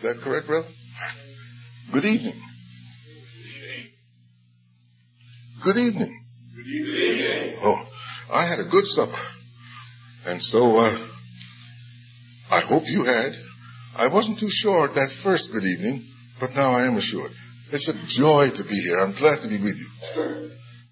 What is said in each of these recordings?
that correct, brother? Good evening. Good evening. Good evening. Oh, I had a good supper. And so, I hope you had. I wasn't too sure at that first good evening, but now I am assured. It's a joy to be here. I'm glad to be with you.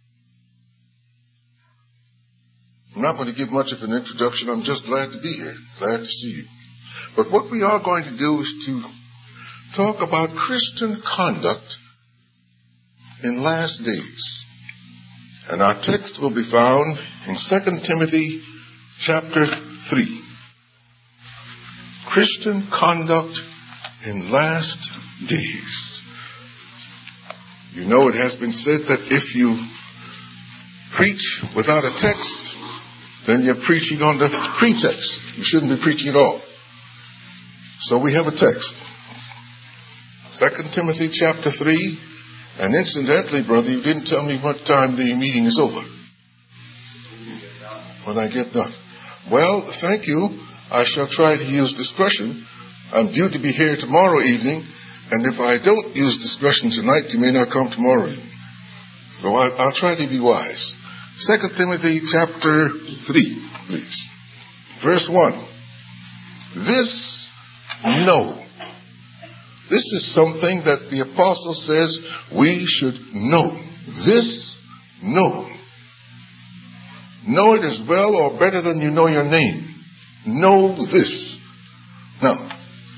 I'm not going to give much of an introduction. I'm just glad to be here. Glad to see you. But what we are going to do is to talk about Christian conduct in last days. And our text will be found in 2 Timothy chapter 3. Christian conduct in last days. You know, it has been said that if you preach without a text, then you're preaching on the pretext. You shouldn't be preaching at all. So we have a text. 2 Timothy chapter 3. And incidentally, brother, you didn't tell me what time the meeting is over. When I get done. Well, thank you. I shall try to use discretion. I'm due to be here tomorrow evening. And if I don't use discretion tonight, you may not come tomorrow evening. So I'll try to be wise. 2 Timothy chapter 3, please. Verse 1. This know. This is something that the apostle says we should know. This know. Know it as well or better than you know your name. Know this. Now,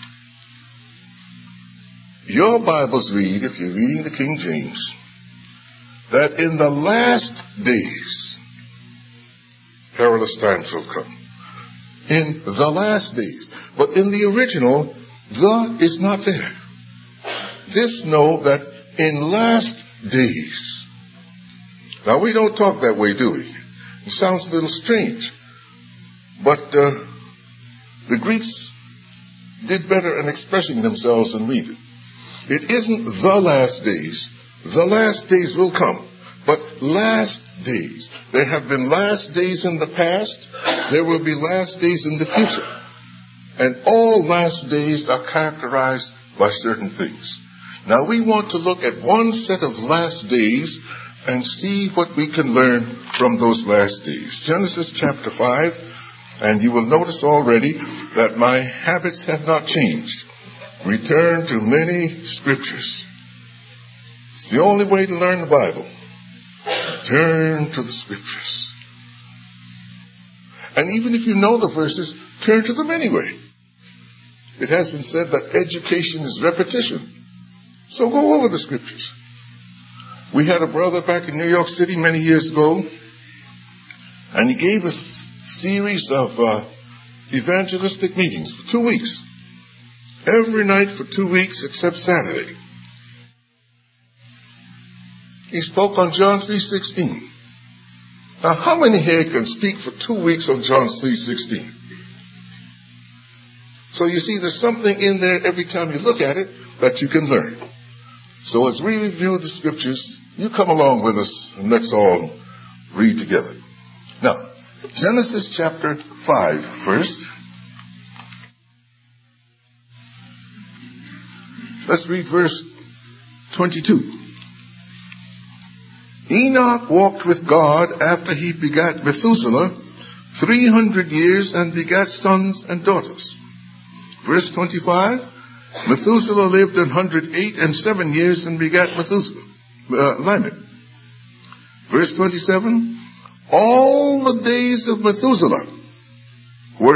your Bibles read, if you're reading the King James, that in the last days, perilous times will come. In the last days. But in the original, the is not there. This know that in last days. Now we don't talk that way, do we? It sounds a little strange. But the Greeks did better in expressing themselves than we did. It isn't the last days. The last days will come. But last days. There have been last days in the past. There will be last days in the future. And all last days are characterized by certain things. Now we want to look at one set of last days and see what we can learn from those last days. Genesis chapter 5, and you will notice already that my habits have not changed. Return to many scriptures. It's the only way to learn the Bible. Turn to the scriptures. And even if you know the verses, turn to them anyway. It has been said that education is repetition. So go over the scriptures. We had a brother back in New York City many years ago, and he gave a series of evangelistic meetings for 2 weeks. Every night for 2 weeks except Saturday. He spoke on John 3:16. Now, how many here can speak for 2 weeks on John 3:16? So you see, there's something in there every time you look at it that you can learn. So as we review the scriptures, you come along with us and let's all read together. Now, Genesis chapter 5 first. Let's read verse 22. Enoch walked with God after he begat Methuselah 300 years and begat sons and daughters. Verse 25. Methuselah lived 108 and 7 years and begat Lamech. Verse 27. All the days of Methuselah were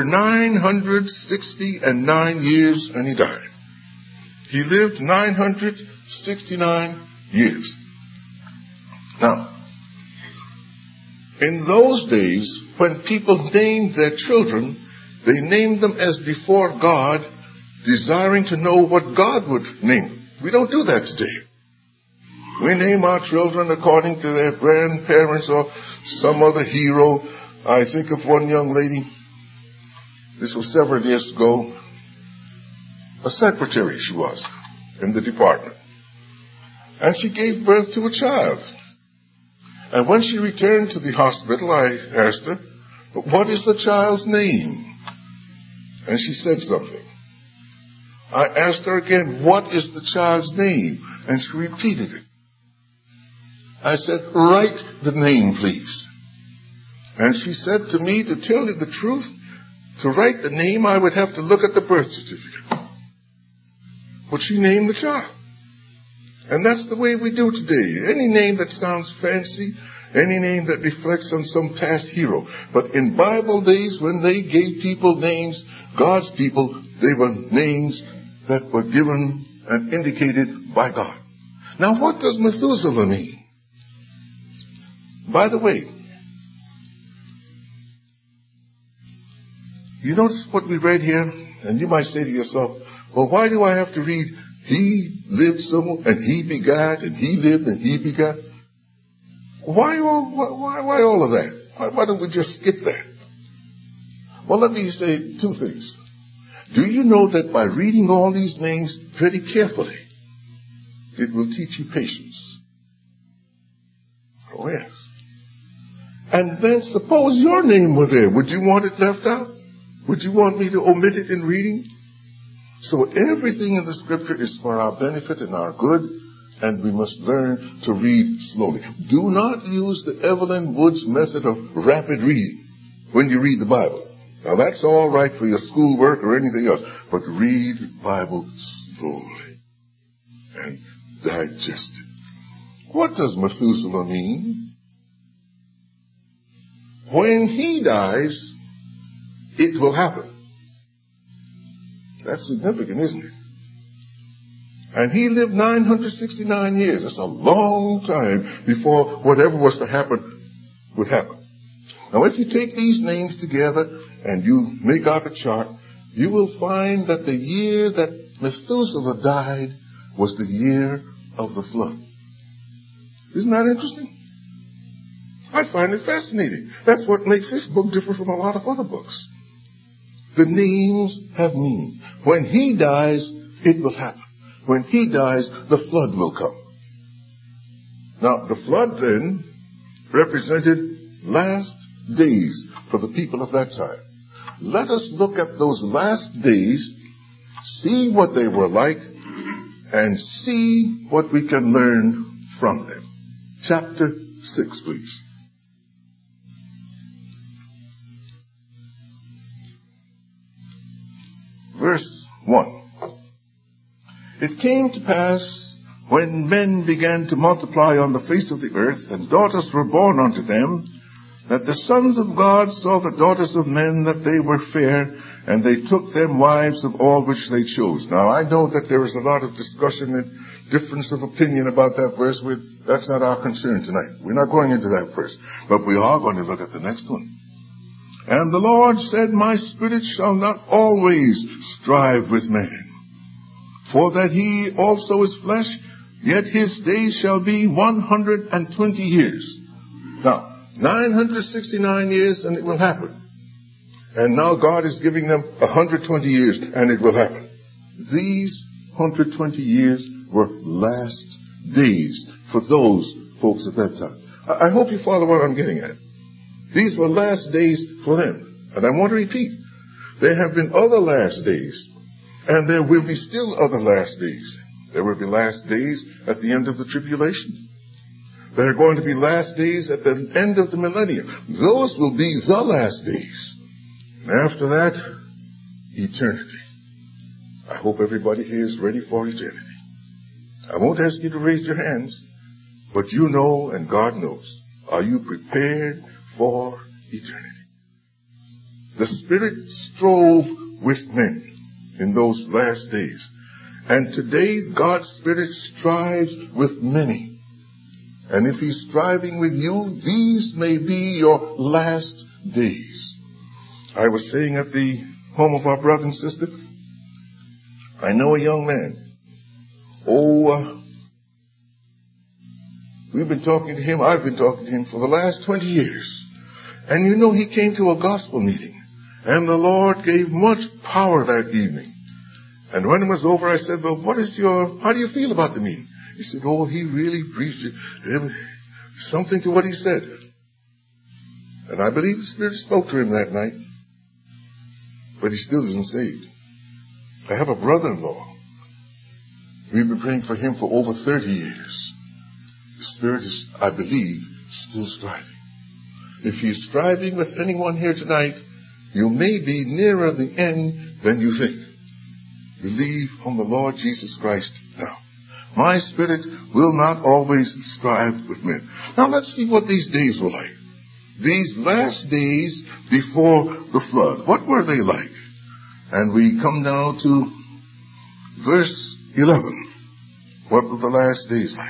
969 years and he died. He lived 969 years. Now, in those days, when people named their children, they named them as before God, desiring to know what God would name them. We don't do that today. We name our children according to their grandparents or some other hero. I think of one young lady, this was several years ago, a secretary she was in the department. And she gave birth to a child. And when she returned to the hospital, I asked her, what is the child's name? And she said something. I asked her again, what is the child's name? And she repeated it. I said, write the name, please. And she said to me, to tell you the truth, to write the name, I would have to look at the birth certificate. But she named the child. And that's the way we do today. Any name that sounds fancy, any name that reflects on some past hero. But in Bible days, when they gave people names, God's people, they were names that were given and indicated by God. Now, what does Methuselah mean? By the way, you notice what we read here? And you might say to yourself, well, why do I have to read he lived somewhere and he begat and he lived and he begat? Why all of that? Why don't we just skip that? Well, let me say two things. Do you know that by reading all these names very carefully, it will teach you patience? Oh, yes. And then suppose your name were there. Would you want it left out? Would you want me to omit it in reading? So everything in the scripture is for our benefit and our good, and we must learn to read slowly. Do not use the Evelyn Woods method of rapid reading when you read the Bible. Now that's all right for your schoolwork or anything else, but read the Bible slowly and digest it. What does Methuselah mean? When he dies, it will happen. That's significant, isn't it? And he lived 969 years. That's a long time before whatever was to happen would happen. Now, if you take these names together and you make out a chart, you will find that the year that Methuselah died was the year of the flood. Isn't that interesting? I find it fascinating. That's what makes this book different from a lot of other books. The names have meaning. When he dies, it will happen. When he dies, the flood will come. Now, the flood then represented last days for the people of that time. Let us look at those last days, see what they were like, and see what we can learn from them. Chapter 6, please. Verse 1. It came to pass, when men began to multiply on the face of the earth, and daughters were born unto them, that the sons of God saw the daughters of men, that they were fair, and they took them wives of all which they chose. Now, I know that there is a lot of discussion and difference of opinion about that verse. That's not our concern tonight. We're not going into that verse. But we are going to look at the next one. And the Lord said, my spirit shall not always strive with man, for that he also is flesh, yet his days shall be 120 years. Now, 969 years and it will happen. And now God is giving them 120 years and it will happen. These 120 years were last days for those folks at that time. I hope you follow what I'm getting at. These were last days for them. And I want to repeat, there have been other last days, and there will be still other last days. There will be last days at the end of the tribulation. There are going to be last days at the end of the millennium. Those will be the last days. And after that, eternity. I hope everybody here is ready for eternity. I won't ask you to raise your hands, but you know and God knows. Are you prepared for eternity? The Spirit strove with men in those last days. And today, God's Spirit strives with many. And if He's striving with you, these may be your last days. I was saying at the home of our brother and sister, I know a young man. We've been talking to him, I've been talking to him for the last 20 years. And you know, he came to a gospel meeting. And the Lord gave much power that evening. And when it was over, I said, well, how do you feel about the meeting? He said, he really preached it. Something to what he said. And I believe the Spirit spoke to him that night. But he still isn't saved. I have a brother-in-law. We've been praying for him for over 30 years. The Spirit is, I believe, still striving. If he's striving with anyone here tonight, you may be nearer the end than you think. Believe on the Lord Jesus Christ now. My spirit will not always strive with men. Now let's see what these days were like. These last days before the flood. What were they like? And we come now to verse 11. What were the last days like?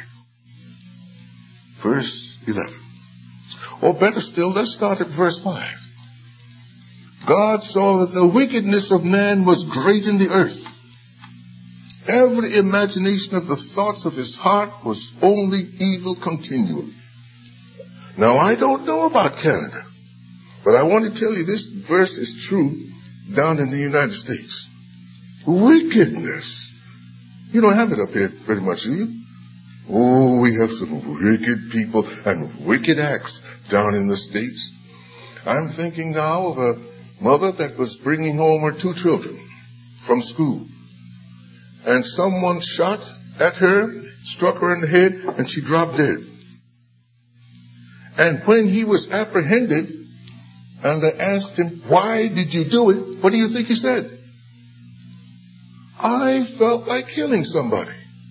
Verse 11. Or better still, let's start at verse 5. God saw that the wickedness of man was great in the earth. Every imagination of the thoughts of his heart was only evil continually. Now, I don't know about Canada, but I want to tell you this verse is true down in the United States. Wickedness. You don't have it up here very much, do you? Oh, we have some wicked people and wicked acts down in the States. I'm thinking now of a mother that was bringing home her 2 children from school. And someone shot at her, struck her in the head, and she dropped dead. And when he was apprehended, and they asked him, why did you do it? What do you think he said? I felt like killing somebody.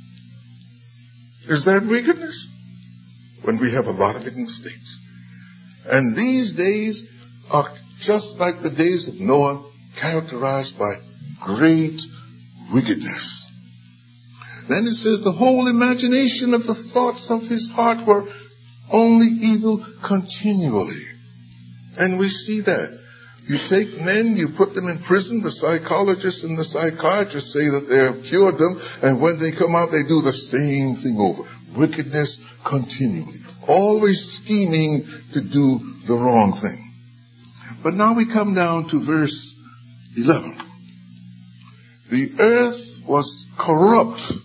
Is that wickedness? When we have a lot of it in the States. And these days are just like the days of Noah, characterized by great wickedness. Then it says the whole imagination of the thoughts of his heart were only evil continually. And we see that. You take men, you put them in prison, the psychologists and the psychiatrists say that they have cured them, and when they come out they do the same thing over. Wickedness continually. Always scheming to do the wrong thing. But now we come down to verse 11. The earth was corrupt.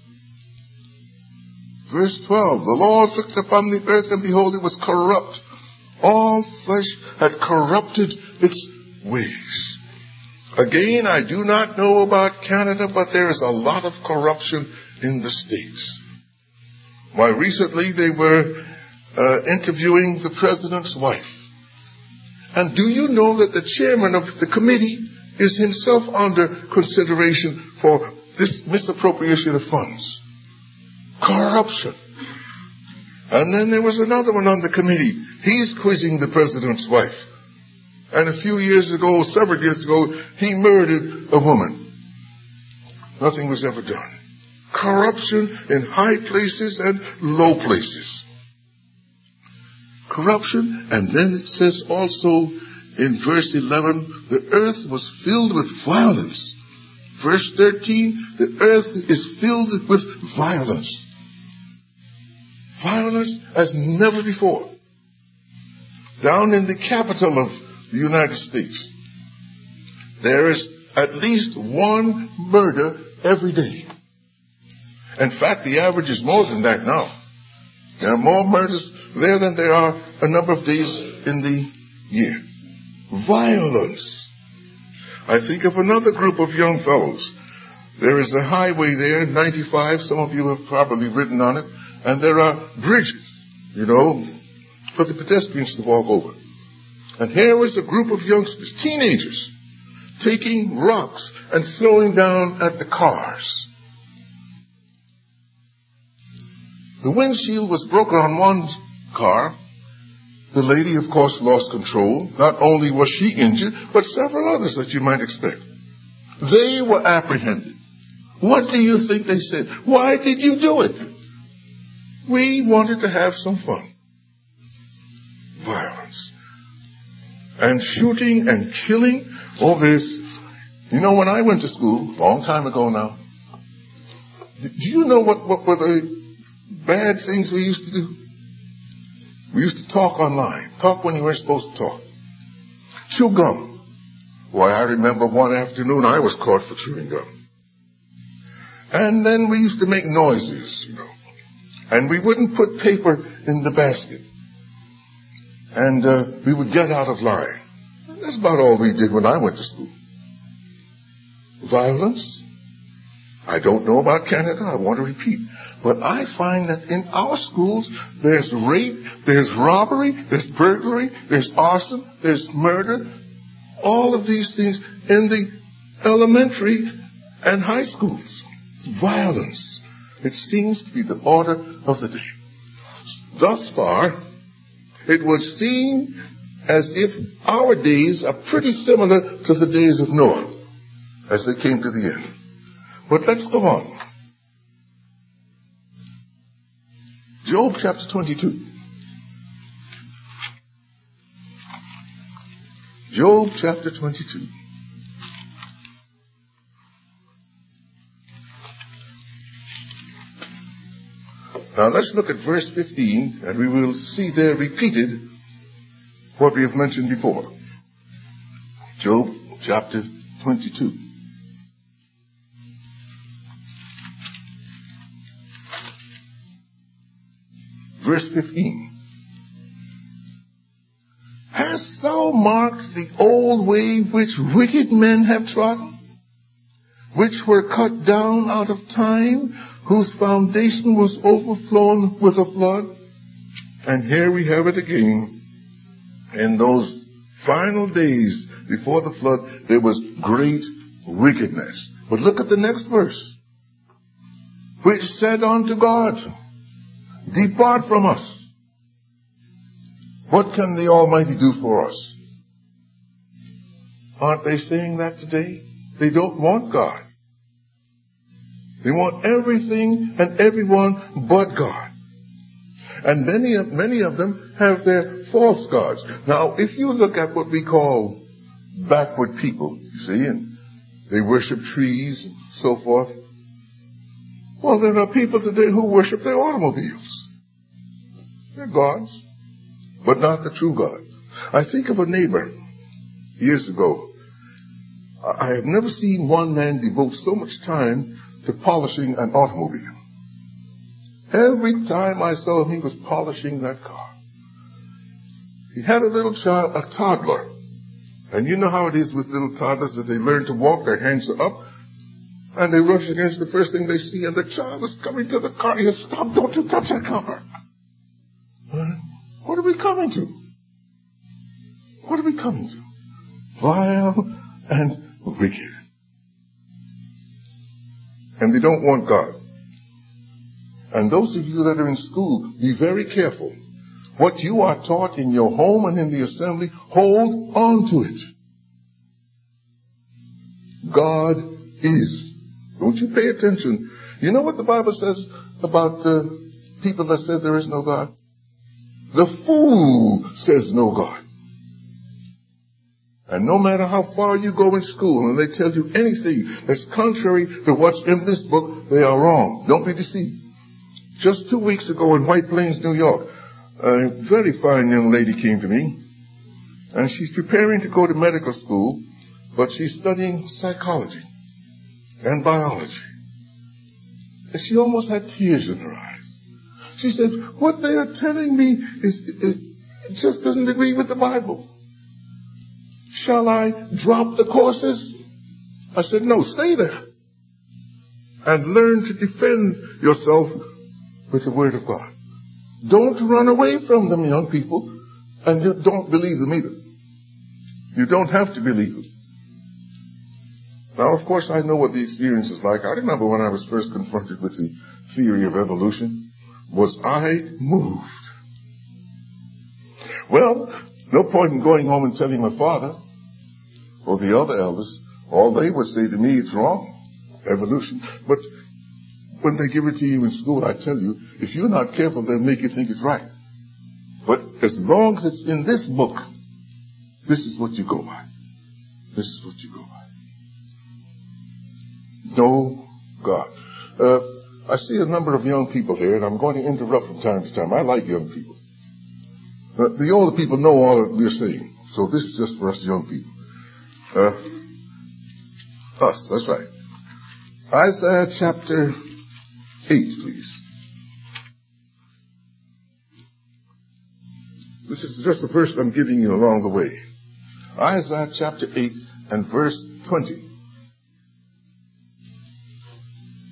Verse 12, the Lord looked upon the earth, and behold, it was corrupt. All flesh had corrupted its ways. Again, I do not know about Canada, but there is a lot of corruption in the States. Why, recently they were interviewing the president's wife. And do you know that the chairman of the committee is himself under consideration for this misappropriation of funds? Corruption. And then there was another one on the committee. He's quizzing the president's wife. And a few years ago, several years ago, he murdered a woman. Nothing was ever done. Corruption in high places and low places. Corruption. And then it says also in verse 11, the earth was filled with violence. Verse 13, the earth is filled with violence. Violence as never before. Down in the capital of the United States, there is at least one murder every day. In fact, the average is more than that now. There are more murders there than there are a number of days in the year. Violence. I think of another group of young fellows. There is a highway there, 95. Some of you have probably ridden on it. And there are bridges, for the pedestrians to walk over. And here was a group of youngsters, teenagers, taking rocks and throwing down at the cars. The windshield was broken on one car. The lady, of course, lost control. Not only was she injured, but several others that you might expect. They were apprehended. What do you think they said? Why did you do it? We wanted to have some fun. Violence. And shooting and killing. All this. When I went to school, a long time ago now, do you know what were the bad things we used to do? We used to talk online. Talk when you weren't supposed to talk. Chew gum. Why, I remember one afternoon I was caught for chewing gum. And then we used to make noises, And we wouldn't put paper in the basket. And we would get out of line. That's about all we did when I went to school. Violence. I don't know about Canada, I want to repeat. But I find that in our schools, there's rape, there's robbery, there's burglary, there's arson, there's murder, all of these things in the elementary and high schools. Violence. It seems to be the order of the day. Thus far, it would seem as if our days are pretty similar to the days of Noah as they came to the end. But let's go on. Job chapter 22. Job chapter 22. Now let's look at verse 15, and we will see there repeated what we have mentioned before. Job chapter 22. Verse 15. Hast thou marked the old way which wicked men have trodden, which were cut down out of time, whose foundation was overflown with a flood? And here we have it again. In those final days before the flood, there was great wickedness. But look at the next verse. Which said unto God, depart from us. What can the Almighty do for us? Aren't they saying that today? They don't want God. They want everything and everyone but God. And many of them have their false gods. Now, if you look at what we call backward people, you see, and they worship trees and so forth. Well, there are people today who worship their automobiles. They're gods, but not the true God. I think of a neighbor years ago. I have never seen one man devote so much time to polishing an automobile. Every time I saw him, he was polishing that car. He had a little child, a toddler. And you know how it is with little toddlers, that they learn to walk, their hands are up, and they rush against the first thing they see, and the child is coming to the car. He says, stop, don't you touch that car. What are we coming to? What are we coming to? Vile and wicked. And they don't want God. And those of you that are in school, be very careful. What you are taught in your home and in the assembly, hold on to it. God is. Don't you pay attention. You know what the Bible says about people that said there is no God? The fool says no God. And no matter how far you go in school and they tell you anything that's contrary to what's in this book, they are wrong. Don't be deceived. Just 2 weeks ago in White Plains, New York, a very fine young lady came to me, and she's preparing to go to medical school, but she's studying psychology and biology. And she almost had tears in her eyes. She said, what they are telling me it just doesn't agree with the Bible. Shall I drop the courses? I said, no, stay there. And learn to defend yourself with the Word of God. Don't run away from them, young people, and you don't believe them either. You don't have to believe them. Now, of course, I know what the experience is like. I remember when I was first confronted with the theory of evolution. Was I moved? Well, no point in going home and telling my father or the other elders. All they would say to me, it's wrong, evolution. But when they give it to you in school, I tell you, if you're not careful, they'll make you think it's right. But as long as it's in this book, this is what you go by. This is what you go by. No God. I see a number of young people here, and I'm going to interrupt from time to time. I like young people. The older people know all that we're saying, so this is just for us young people. Us, that's right. Isaiah chapter 8, please. This is just the verse I'm giving you along the way. Isaiah chapter 8 and verse 20.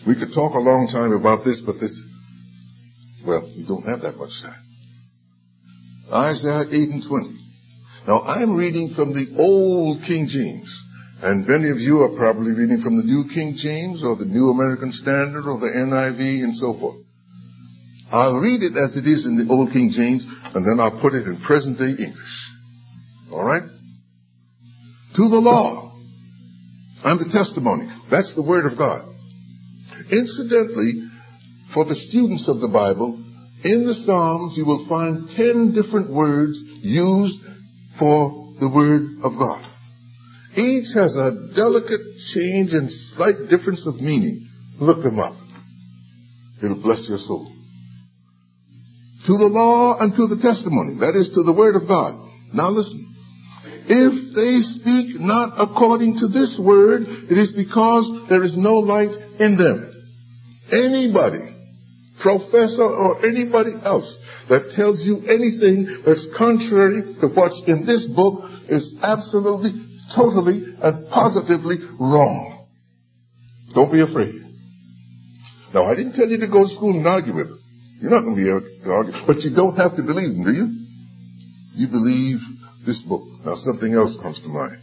We could talk a long time about this, but we don't have that much time. Isaiah 8:20. Now, I'm reading from the old King James, and many of you are probably reading from the New King James or the New American Standard or the NIV and so forth. I'll read it as it is in the old King James, and then I'll put it in present-day English. All right? To the law and the testimony. That's the Word of God. Incidentally, for the students of the Bible, in the Psalms you will find 10 different words used for the Word of God. Each has a delicate change and slight difference of meaning. Look them up. It'll bless your soul. To the law and to the testimony. That is, to the Word of God. Now listen. If they speak not according to this word, it is because there is no light in them. Anybody, professor or anybody else, that tells you anything that's contrary to what's in this book is absolutely, totally, and positively wrong. Don't be afraid. Now, I didn't tell you to go to school and argue with them. You're not going to be able to argue. But you don't have to believe them, do you? You believe this book. Now, something else comes to mind.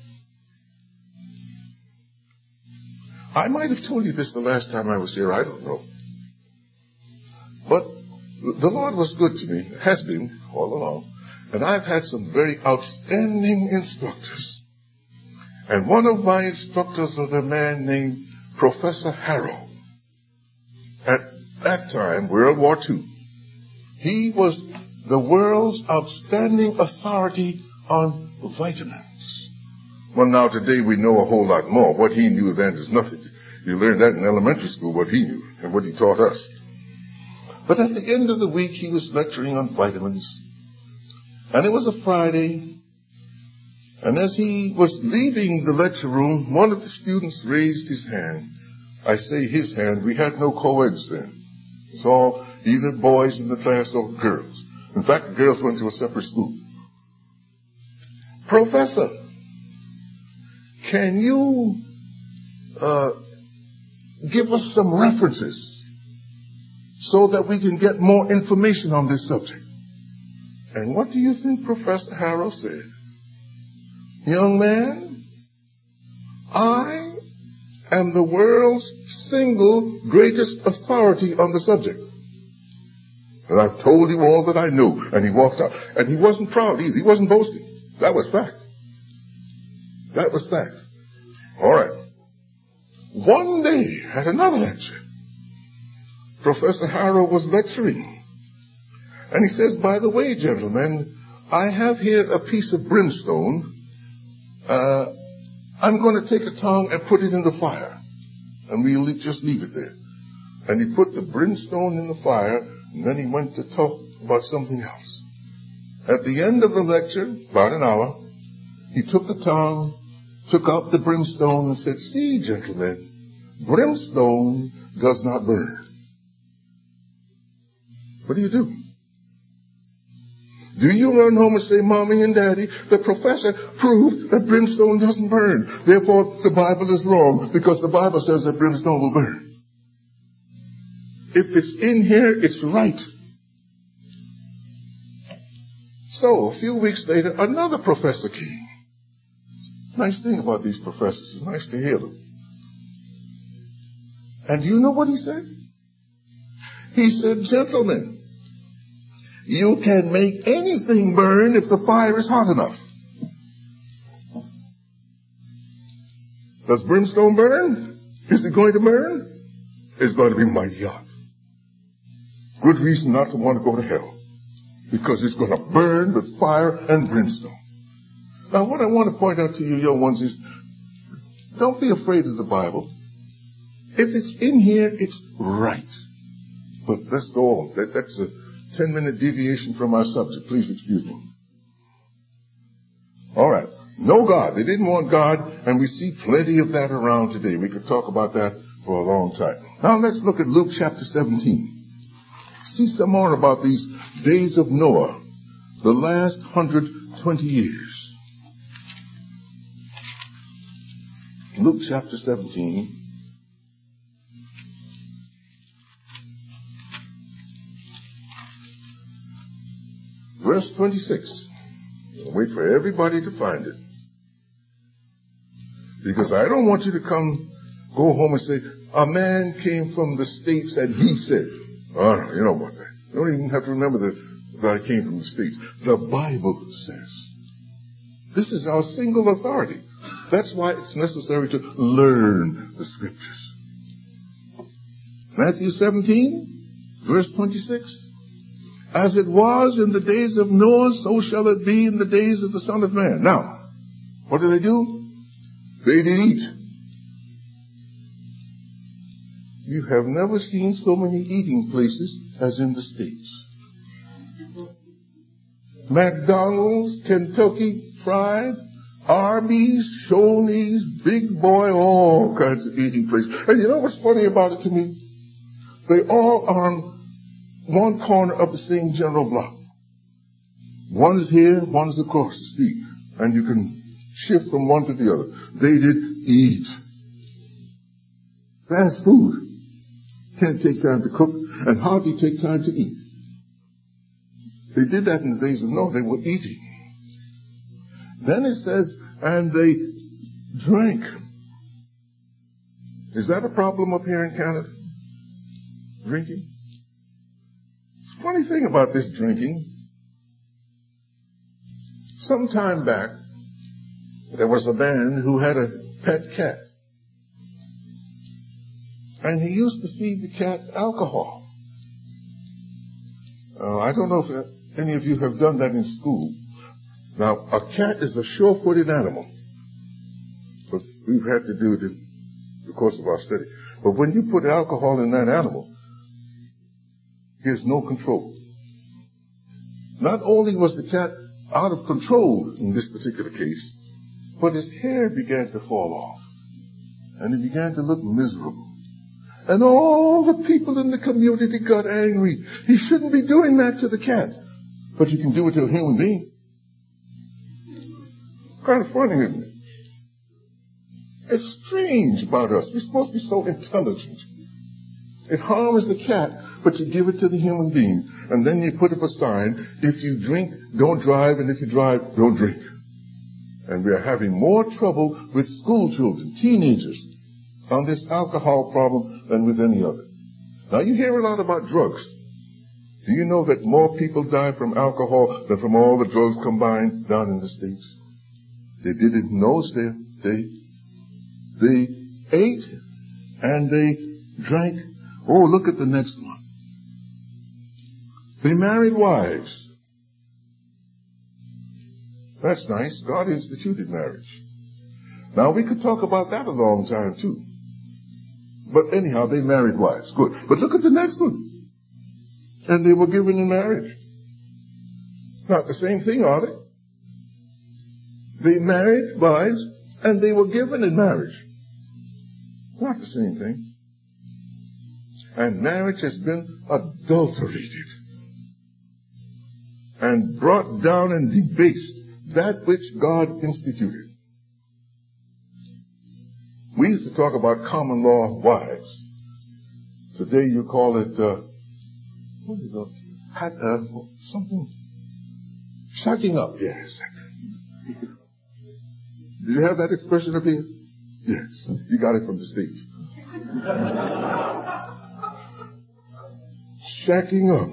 I might have told you this the last time I was here. I don't know. But the Lord was good to me. Has been all along. And I've had some very outstanding instructors. And one of my instructors was a man named Professor Harrow. At that time, World War II, he was the world's outstanding authority on vitamins. Well, now today we know a whole lot more. What he knew then is nothing. You learned that in elementary school, what he knew and what he taught us. But at the end of the week, he was lecturing on vitamins. And it was a Friday. And as he was leaving the lecture room, one of the students raised his hand. I say his hand. We had no co-eds then. It was all either boys in the class or girls. In fact, the girls went to a separate school. Professor, can you give us some references so that we can get more information on this subject? And what do you think Professor Harrow said? Young man, I am the world's single greatest authority on the subject. And I've told you all that I knew. And he walked out. And he wasn't proud either. He wasn't boasting. That was fact. That was fact. All right. One day at another lecture, Professor Harrow was lecturing. And he says, by the way, gentlemen, I have here a piece of brimstone. I'm going to take a tongue and put it in the fire. And we'll just leave it there. And he put the brimstone in the fire, and then he went to talk about something else. At the end of the lecture, about an hour, he took the tongue, took out the brimstone, and said, see, gentlemen, brimstone does not burn. What do you do? Do you run home and say, Mommy and Daddy, the professor proved that brimstone doesn't burn. Therefore, the Bible is wrong because the Bible says that brimstone will burn. If it's in here, it's right. So, a few weeks later, another professor came. Nice thing about these professors. It's nice to hear them. And do you know what he said? He said, gentlemen, you can make anything burn if the fire is hot enough. Does brimstone burn? Is it going to burn? It's going to be mighty hot. Good reason not to want to go to hell. Because it's going to burn with fire and brimstone. Now, what I want to point out to you young ones is, don't be afraid of the Bible. If it's in here, it's right. But let's go on. That's a 10-minute deviation from our subject. Please excuse me. All right. No God. They didn't want God, and we see plenty of that around today. We could talk about that for a long time. Now let's look at Luke chapter 17. See some more about these days of Noah, the last 120 years. Luke chapter 17. verse 26. I'll wait for everybody to find it. Because I don't want you to go home and say, a man came from the States and he said. Oh, no, you don't want that. You don't even have to remember that I came from the States. The Bible says. This is our single authority. That's why it's necessary to learn the Scriptures. Matthew 17, verse 26. As it was in the days of Noah, so shall it be in the days of the Son of Man. Now, what do? They did eat. You have never seen so many eating places as in the States. McDonald's, Kentucky Fried, Arby's, Shoney's, Big Boy, all kinds of eating places. And you know what's funny about it to me? They all are on one corner of the same general block. One is here, one is across the street. And you can shift from one to the other. They did eat. Fast food. Can't take time to cook and hardly take time to eat. They did that in the days of Noah. They were eating. Then it says, and they drank. Is that a problem up here in Canada? Drinking? Funny thing about this drinking. Some time back, there was a man who had a pet cat. And he used to feed the cat alcohol. I don't know if any of you have done that in school. Now, a cat is a sure-footed animal. But we've had to do it in the course of our study. But when you put alcohol in that animal, he has no control. Not only was the cat out of control in this particular case, but his hair began to fall off. And he began to look miserable. And all the people in the community got angry. He shouldn't be doing that to the cat. But you can do it to a human being. Kind of funny, isn't it? It's strange about us. We're supposed to be so intelligent. It harms the cat, but you give it to the human being. And then you put up a sign, if you drink, don't drive, and if you drive, don't drink. And we are having more trouble with school children, teenagers, on this alcohol problem than with any other. Now, you hear a lot about drugs. Do you know that more people die from alcohol than from all the drugs combined down in the States? They did it in those days. They ate and they drank. Oh, look at the next one. They married wives. That's nice. God instituted marriage. Now, we could talk about that a long time, too. But anyhow, they married wives. Good. But look at the next one. And they were given in marriage. Not the same thing, are they? They married wives and they were given in marriage. Not the same thing. And marriage has been adulterated and brought down and debased that which God instituted. We used to talk about common law wives. Today you call it, what is it? Something. Shacking up, yes. Do you have that expression up here? Yes. You got it from the States. Shacking up.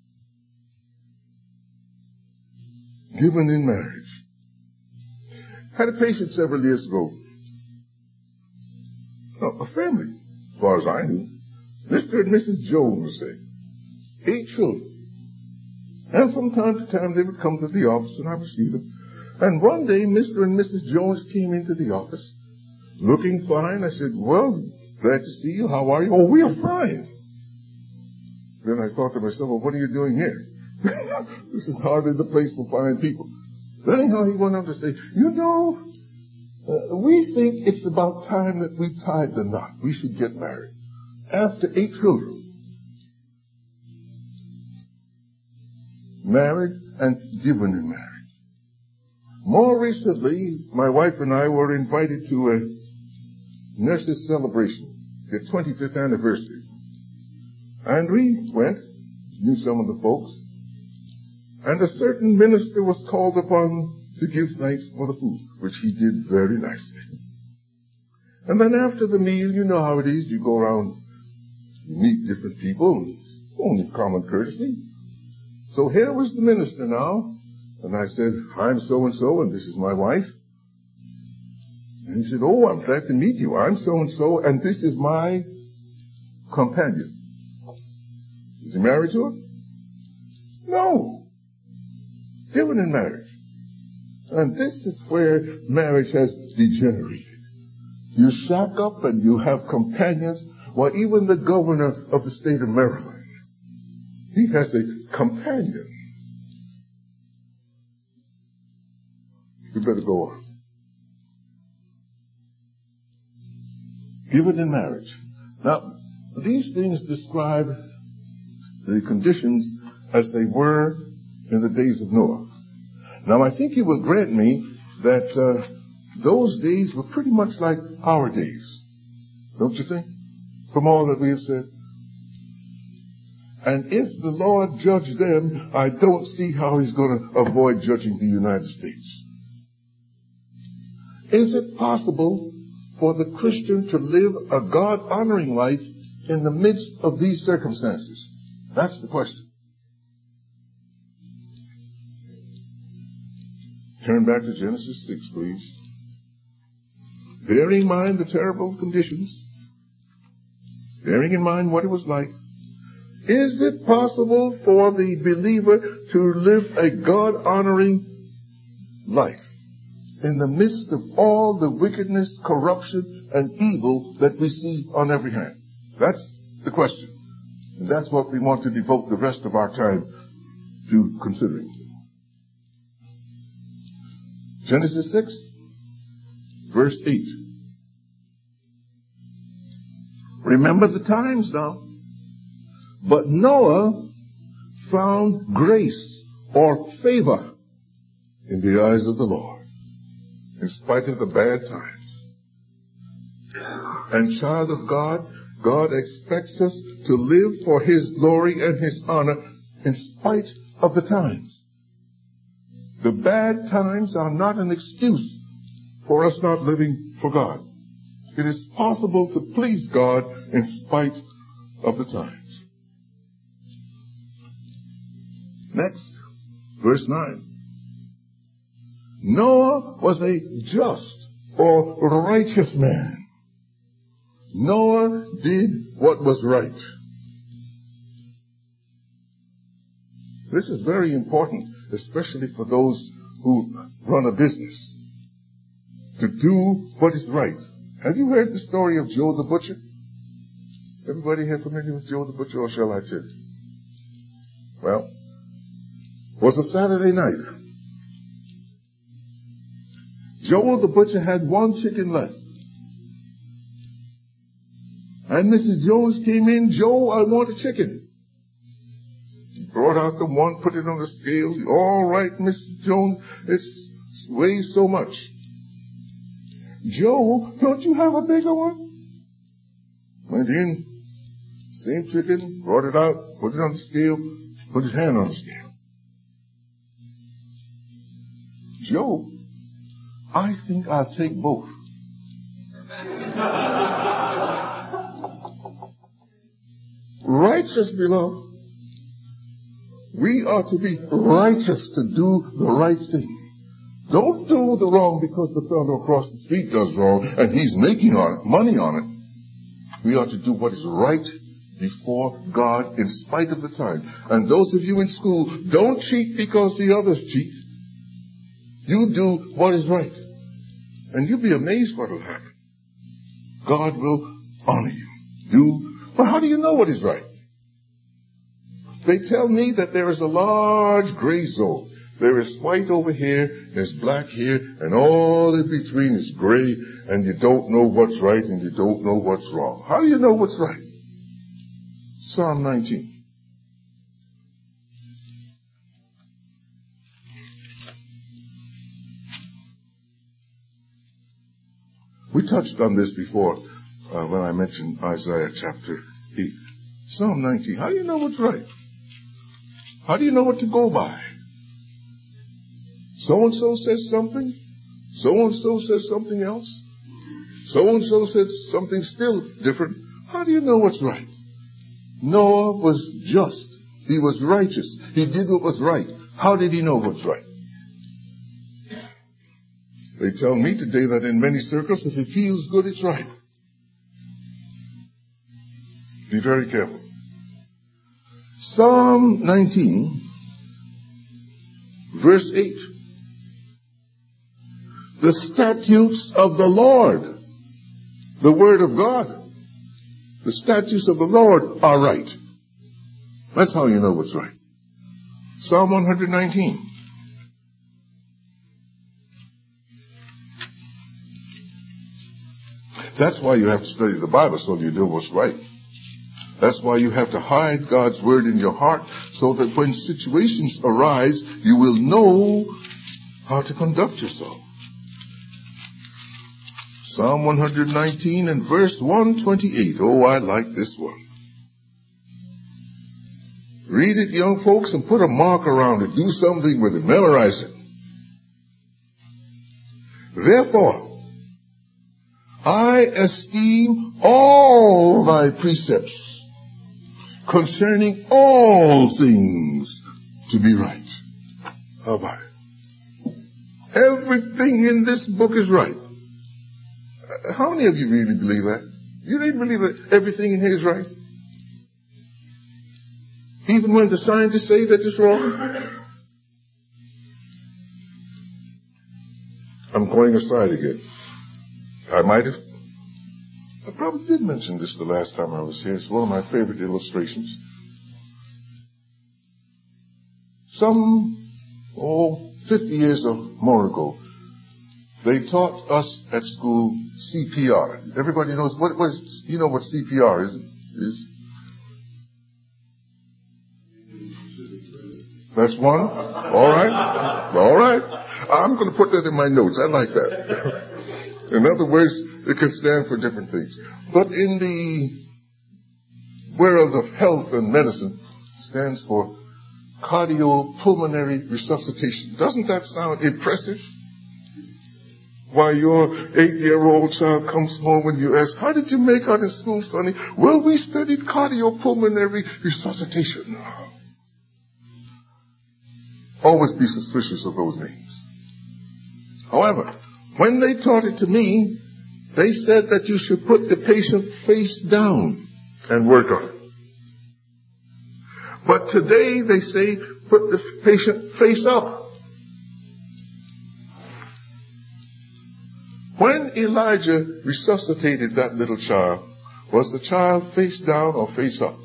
Given in marriage. Had a patient several years ago. A family, as far as I knew. Mr. and Mrs. Jones, say. 8 children. And from time to time they would come to the office and I would see them. And one day Mr. and Mrs. Jones came into the office looking fine. I said, well, glad to see you. How are you? Oh, we are fine. Then I thought to myself, well, what are you doing here? This is hardly the place for fine people. Then anyhow, he went on to say, you know, we think it's about time that we tied the knot. We should get married. After 8 children. Married and given in marriage. More recently, my wife and I were invited to a nurse's celebration, their 25th anniversary. And we went, knew some of the folks, And a certain minister was called upon to give thanks for the food, which he did very nicely. And then after the meal, you know how it is, you go around, you meet different people, only common courtesy. So here was the minister now, and I said, I'm so-and-so, and this is my wife. And he said, oh, I'm glad to meet you. I'm so-and-so, and this is my companion. Is he married to her? No. Given in marriage. And this is where marriage has degenerated. You shack up and you have companions. Well, even the governor of the state of Maryland, he has a companion. You better go on. Given in marriage. Now, these things describe the conditions as they were in the days of Noah. Now, I think you will grant me that those days were pretty much like our days. Don't you think? From all that we have said. And if the Lord judged them, I don't see how he's going to avoid judging the United States. Is it possible for the Christian to live a God-honoring life in the midst of these circumstances? That's the question. Turn back to Genesis 6, please. Bearing in mind the terrible conditions, bearing in mind what it was like, is it possible for the believer to live a God-honoring life in the midst of all the wickedness, corruption, and evil that we see on every hand? That's the question. And that's what we want to devote the rest of our time to considering. Genesis 6, verse 8. Remember the times now. But Noah found grace or favor in the eyes of the Lord, in spite of the bad times. And child of God, God expects us to live for his glory and his honor in spite of the times. The bad times are not an excuse for us not living for God. It is possible to please God in spite of the times. Next, verse 9. Noah was a just or righteous man. Noah did what was right. This is very important, especially for those who run a business. To do what is right. Have you heard the story of Joe the Butcher? Everybody here familiar with Joe the Butcher, or shall I tell you? Well, it was a Saturday night. Joe the Butcher had one chicken left. And Mrs. Jones came in, Joe, I want a chicken. He brought out the one, put it on the scale. All right, Mrs. Jones, it weighs so much. Joe, don't you have a bigger one? Went in, same chicken, brought it out, put it on the scale, put his hand on the scale. Joe, I think I'll take both. Righteous, beloved. We are to be righteous to do the right thing. Don't do the wrong because the fellow across the street does wrong and he's making money on it. We are to do what is right before God in spite of the time. And those of you in school, don't cheat because the others cheat. You do what is right. And you'll be amazed what will happen. God will honor you. But how do you know what is right? They tell me that there is a large gray zone. There is white over here, there's black here, and all in between is gray, and you don't know what's right and you don't know what's wrong. How do you know what's right? Psalm 19. We touched on this before when I mentioned Isaiah chapter 8. Psalm 19. How do you know what's right? How do you know what to go by? So-and-so says something. So-and-so says something else. So-and-so said something still different. How do you know what's right? Noah was just. He was righteous. He did what was right. How did he know what's right? They tell me today that in many circles, if it feels good, it's right. Be very careful. Psalm 19, verse 8. The statutes of the Lord, the word of God, the statutes of the Lord are right. That's how you know what's right. Psalm 119. That's why you have to study the Bible, so you know what's right. That's why you have to hide God's word in your heart, so that when situations arise, you will know how to conduct yourself. Psalm 119 and verse 128. Oh, I like this one. Read it, young folks, and put a mark around it. Do something with it. Memorize it. Therefore, I esteem all thy precepts concerning all things to be right. How about it? Everything in this book is right. How many of you really believe that? You really believe that everything in here is right? Even when the scientists say that it's wrong? I'm going aside again. I probably did mention this the last time I was here. It's one of my favorite illustrations. Some, 50 years or more ago, they taught us at school CPR. Everybody knows you know what CPR is? That's one? All right. I'm going to put that in my notes. I like that. In other words, it can stand for different things. But in the world of health and medicine, it stands for cardiopulmonary resuscitation. Doesn't that sound impressive? Why, your 8-year-old child comes home and you ask, how did you make out in school, Sonny? Well, we studied cardiopulmonary resuscitation. Always be suspicious of those names. However, when they taught it to me, they said that you should put the patient face down and work on it. But today they say put the patient face up. When Elijah resuscitated that little child, was the child face down or face up?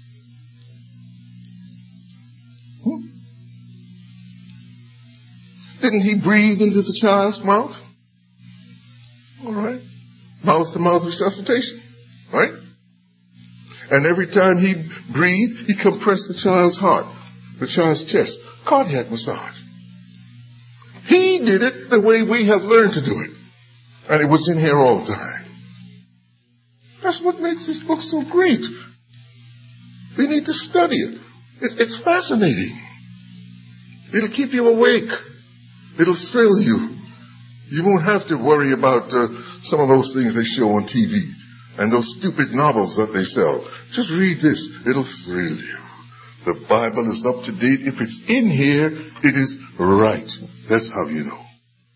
Didn't he breathe into the child's mouth? All right. Mouth-to-mouth resuscitation. Right? And every time he breathed, he compressed the child's heart, the child's chest. Cardiac massage. He did it the way we have learned to do it. And it was in here all the time. That's what makes this book so great. We need to study it. It's fascinating. It'll keep you awake. It'll thrill you. You won't have to worry about some of those things they show on TV and those stupid novels that they sell. Just read this. It'll thrill you. The Bible is up to date. If it's in here, it is right. That's how you know.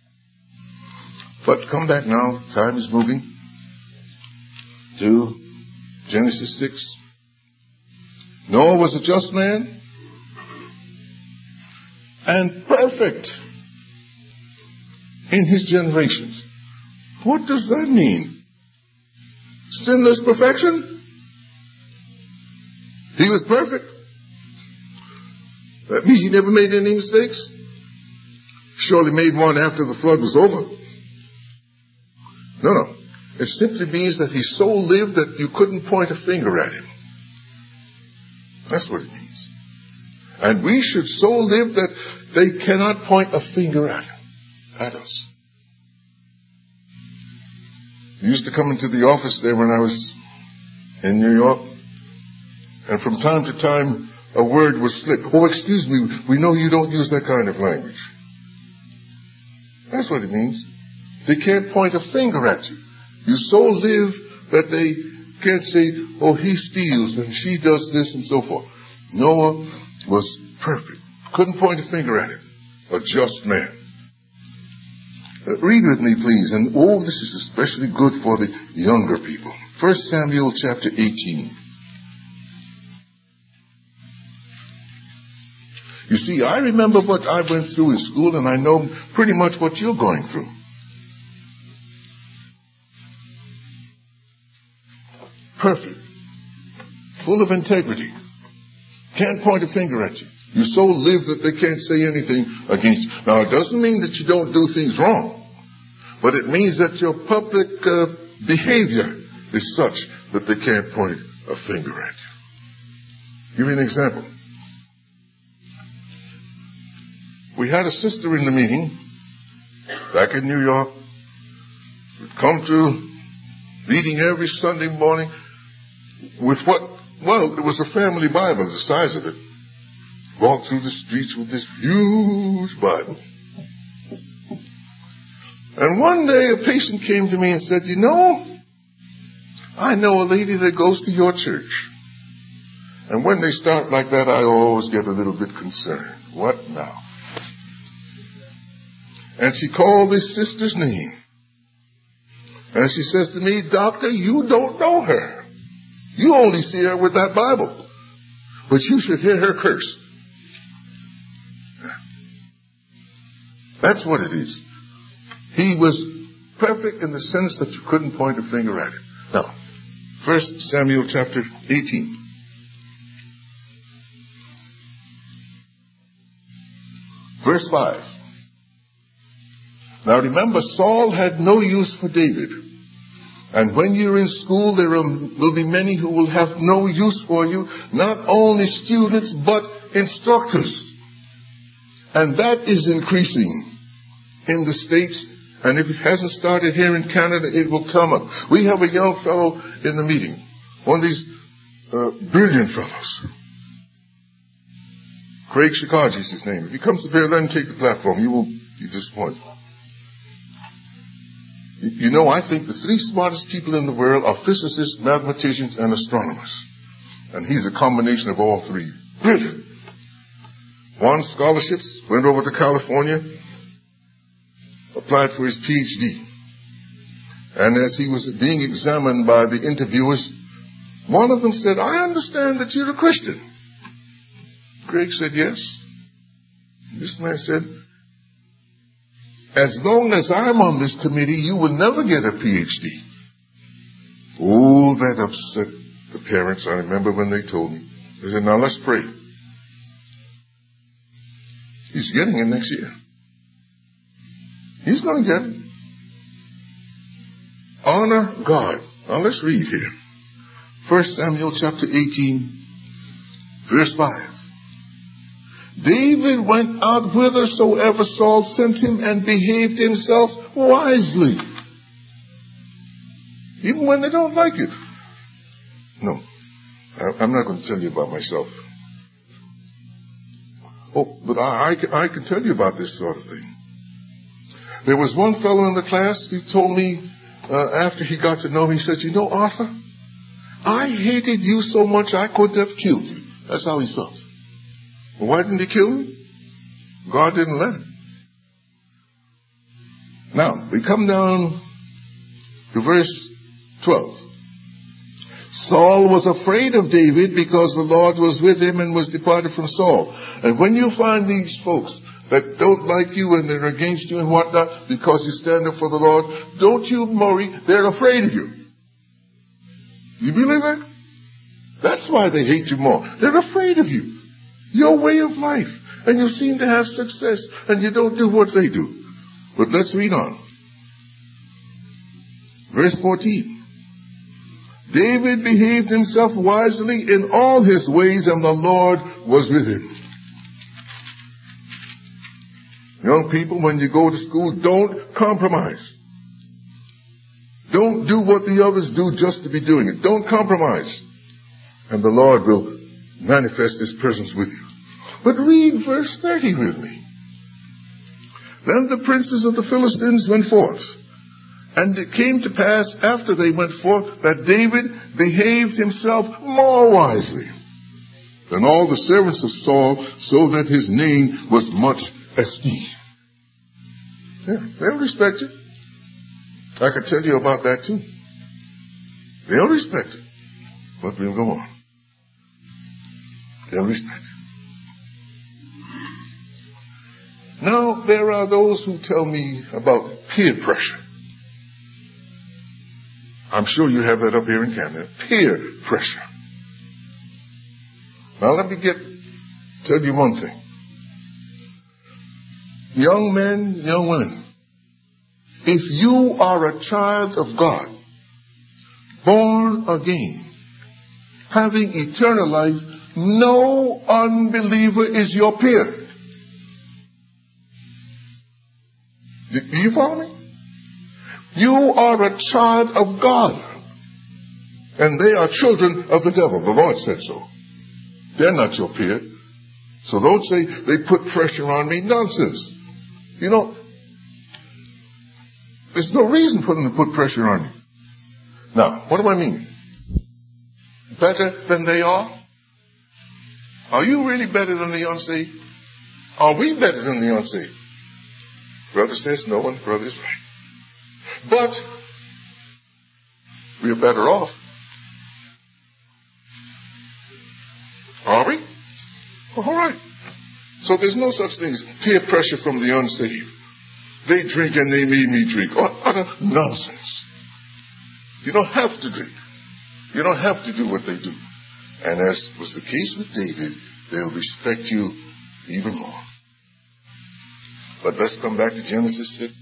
But come back now. Time is moving to Genesis 6. Noah was a just man and perfect in his generations. What does that mean? Sinless perfection? He was perfect. That means he never made any mistakes. Surely made one after the flood was over. No. It simply means that he so lived that you couldn't point a finger at him. That's what it means. And we should so live that they cannot point a finger at us. I used to come into the office there when I was in New York, and from time to time a word would slip. Oh, excuse me, we know you don't use that kind of language. That's what it means. They can't point a finger at you. You so live that they can't say, oh, he steals and she does this and so forth. Noah was perfect. Couldn't point a finger at him. A just man. Read with me, please. And this is especially good for the younger people. 1 Samuel chapter 18. You see, I remember what I went through in school, and I know pretty much what you're going through. Perfect. Full of integrity. Can't point a finger at you. You so live that they can't say anything against you. Now, it doesn't mean that you don't do things wrong, but it means that your public behavior is such that they can't point a finger at you. Give you an example. We had a sister in the meeting back in New York. Would come to meeting every Sunday morning with it was a family Bible, the size of it. Walked through the streets with this huge Bible. And one day a patient came to me and said, I know a lady that goes to your church. And when they start like that, I always get a little bit concerned. What now? And she called this sister's name. And she says to me, Doctor, you don't know her. You only see her with that Bible. But you should hear her curse. That's what it is. He was perfect in the sense that you couldn't point a finger at him. Now, 1 Samuel chapter 18. Verse 5. Now remember, Saul had no use for David. And when you're in school, there will be many who will have no use for you. Not only students, but instructors. And that is increasing in the States. And if it hasn't started here in Canada, it will come up. We have a young fellow in the meeting. One of these brilliant fellows. Craig Shikaji is his name. If he comes up here, let him take the platform. You will be disappointed. I think the three smartest people in the world are physicists, mathematicians, and astronomers. And he's a combination of all three. Brilliant. Won scholarships, went over to California, applied for his PhD. And as he was being examined by the interviewers, one of them said, I understand that you're a Christian. Craig said, yes. This man said, as long as I'm on this committee, you will never get a PhD. Oh, that upset the parents. I remember when they told me. They said, now let's pray. He's getting it next year. He's going to get it. Honor God. Now let's read here. 1 Samuel chapter 18, verse 5. David went out whithersoever Saul sent him and behaved himself wisely. Even when they don't like it. No, I'm not going to tell you about myself. Oh, but I can tell you about this sort of thing. There was one fellow in the class who told me after he got to know me, he said, Arthur, I hated you so much I could have killed you. That's how he felt. Well, why didn't he kill him? God didn't let him. Now, we come down to verse 12. Saul was afraid of David because the Lord was with him and was departed from Saul. And when you find these folks that don't like you and they're against you and whatnot because you stand up for the Lord, don't you worry, they're afraid of you. Do you believe that? That's why they hate you more. They're afraid of you. Your way of life. And you seem to have success and you don't do what they do. But let's read on. Verse 14. David behaved himself wisely in all his ways and the Lord was with him. Young people, when you go to school, don't compromise. Don't do what the others do just to be doing it. Don't compromise. And the Lord will manifest his presence with you. But read verse 30 with me. Then the princes of the Philistines went forth. And it came to pass after they went forth that David behaved himself more wisely than all the servants of Saul, so that his name was much esteemed. Yeah, they'll respect you. I could tell you about that too. They'll respect it. But we'll go on. They'll respect it. Now, there are those who tell me about peer pressure. I'm sure you have that up here in Canada. Peer pressure. Now, let me tell you one thing. Young men, young women, if you are a child of God, born again, having eternal life, no unbeliever is your peer. Do you follow me? You are a child of God. And they are children of the devil. The Lord said so. They're not your peer. So don't say they put pressure on me. Nonsense. You know, there's no reason for them to put pressure on you. Now, what do I mean? Better than they are? Are you really better than the unsaved? Are we better than the unsaved? Brother says no, and brother is right. But we're better off. Are we? All right. So there's no such thing as peer pressure from the unsaved. They drink and they made me drink. Utter nonsense. You don't have to drink. You don't have to do what they do. And as was the case with David, they'll respect you even more. But let's come back to Genesis 6.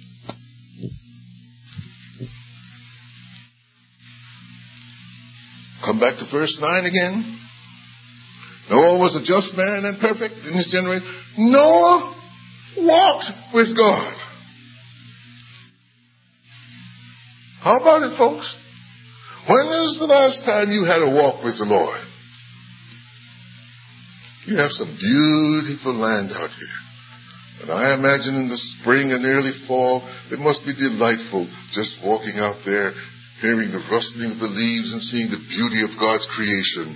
Come back to verse 9 again. Noah was a just man and perfect in his generation. Noah walked with God. How about it, folks? When was the last time you had a walk with the Lord? You have some beautiful land out here. And I imagine in the spring and early fall, it must be delightful just walking out there, hearing the rustling of the leaves and seeing the beauty of God's creation.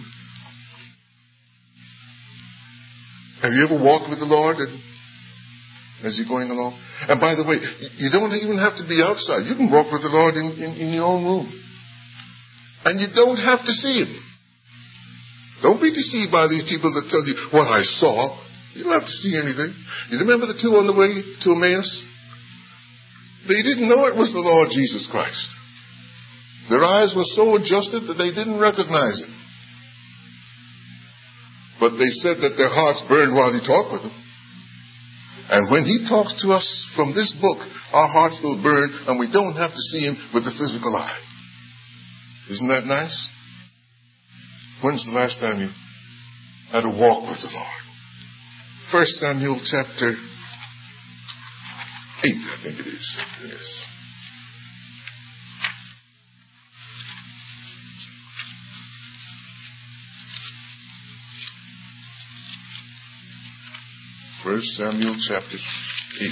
Have you ever walked with the Lord as you're going along? And by the way, you don't even have to be outside. You can walk with the Lord in your own room. And you don't have to see Him. Don't be deceived by these people that tell you what I saw. You don't have to see anything. You remember the two on the way to Emmaus? They didn't know it was the Lord Jesus Christ. Their eyes were so adjusted that they didn't recognize Him. But they said that their hearts burned while He talked with them. And when He talks to us from this book, our hearts will burn and we don't have to see Him with the physical eye. Isn't that nice? When's the last time you had a walk with the Lord? 1 Samuel chapter 8, I think it is. Yes. First Samuel chapter 8.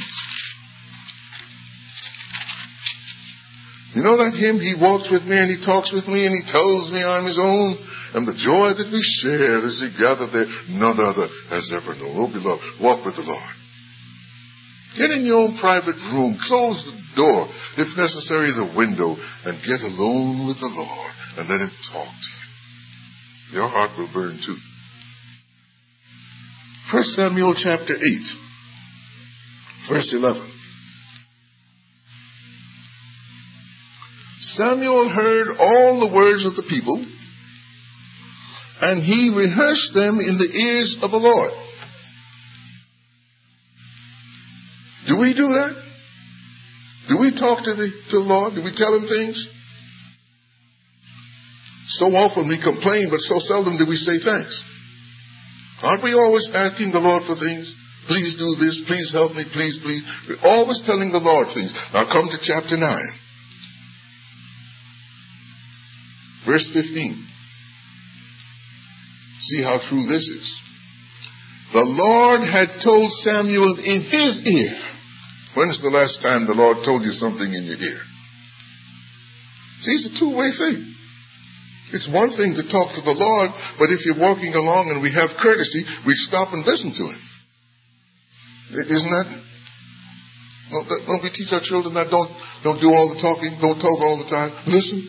You know that hymn, He walks with me and He talks with me and He tells me I'm His own, and the joy that we share as we gather there, none other has ever known. Oh, beloved, walk with the Lord. Get in your own private room, close the door, if necessary the window, and get alone with the Lord and let Him talk to you. Your heart will burn too. 1 Samuel chapter 8, verse 11. Samuel heard all the words of the people, and he rehearsed them in the ears of the Lord. Do we do that? Do we talk to the Lord? Do we tell Him things? So often we complain, but so seldom do we say thanks. Aren't we always asking the Lord for things? Please do this, please help me, please, please. We're always telling the Lord things. Now come to chapter 9. Verse 15. See how true this is. The Lord had told Samuel in his ear. When's the last time the Lord told you something in your ear? See, it's a two-way thing. It's one thing to talk to the Lord, but if you're walking along and we have courtesy, we stop and listen to Him. Isn't that? Don't we teach our children that? Don't do all the talking. Don't talk all the time. Listen.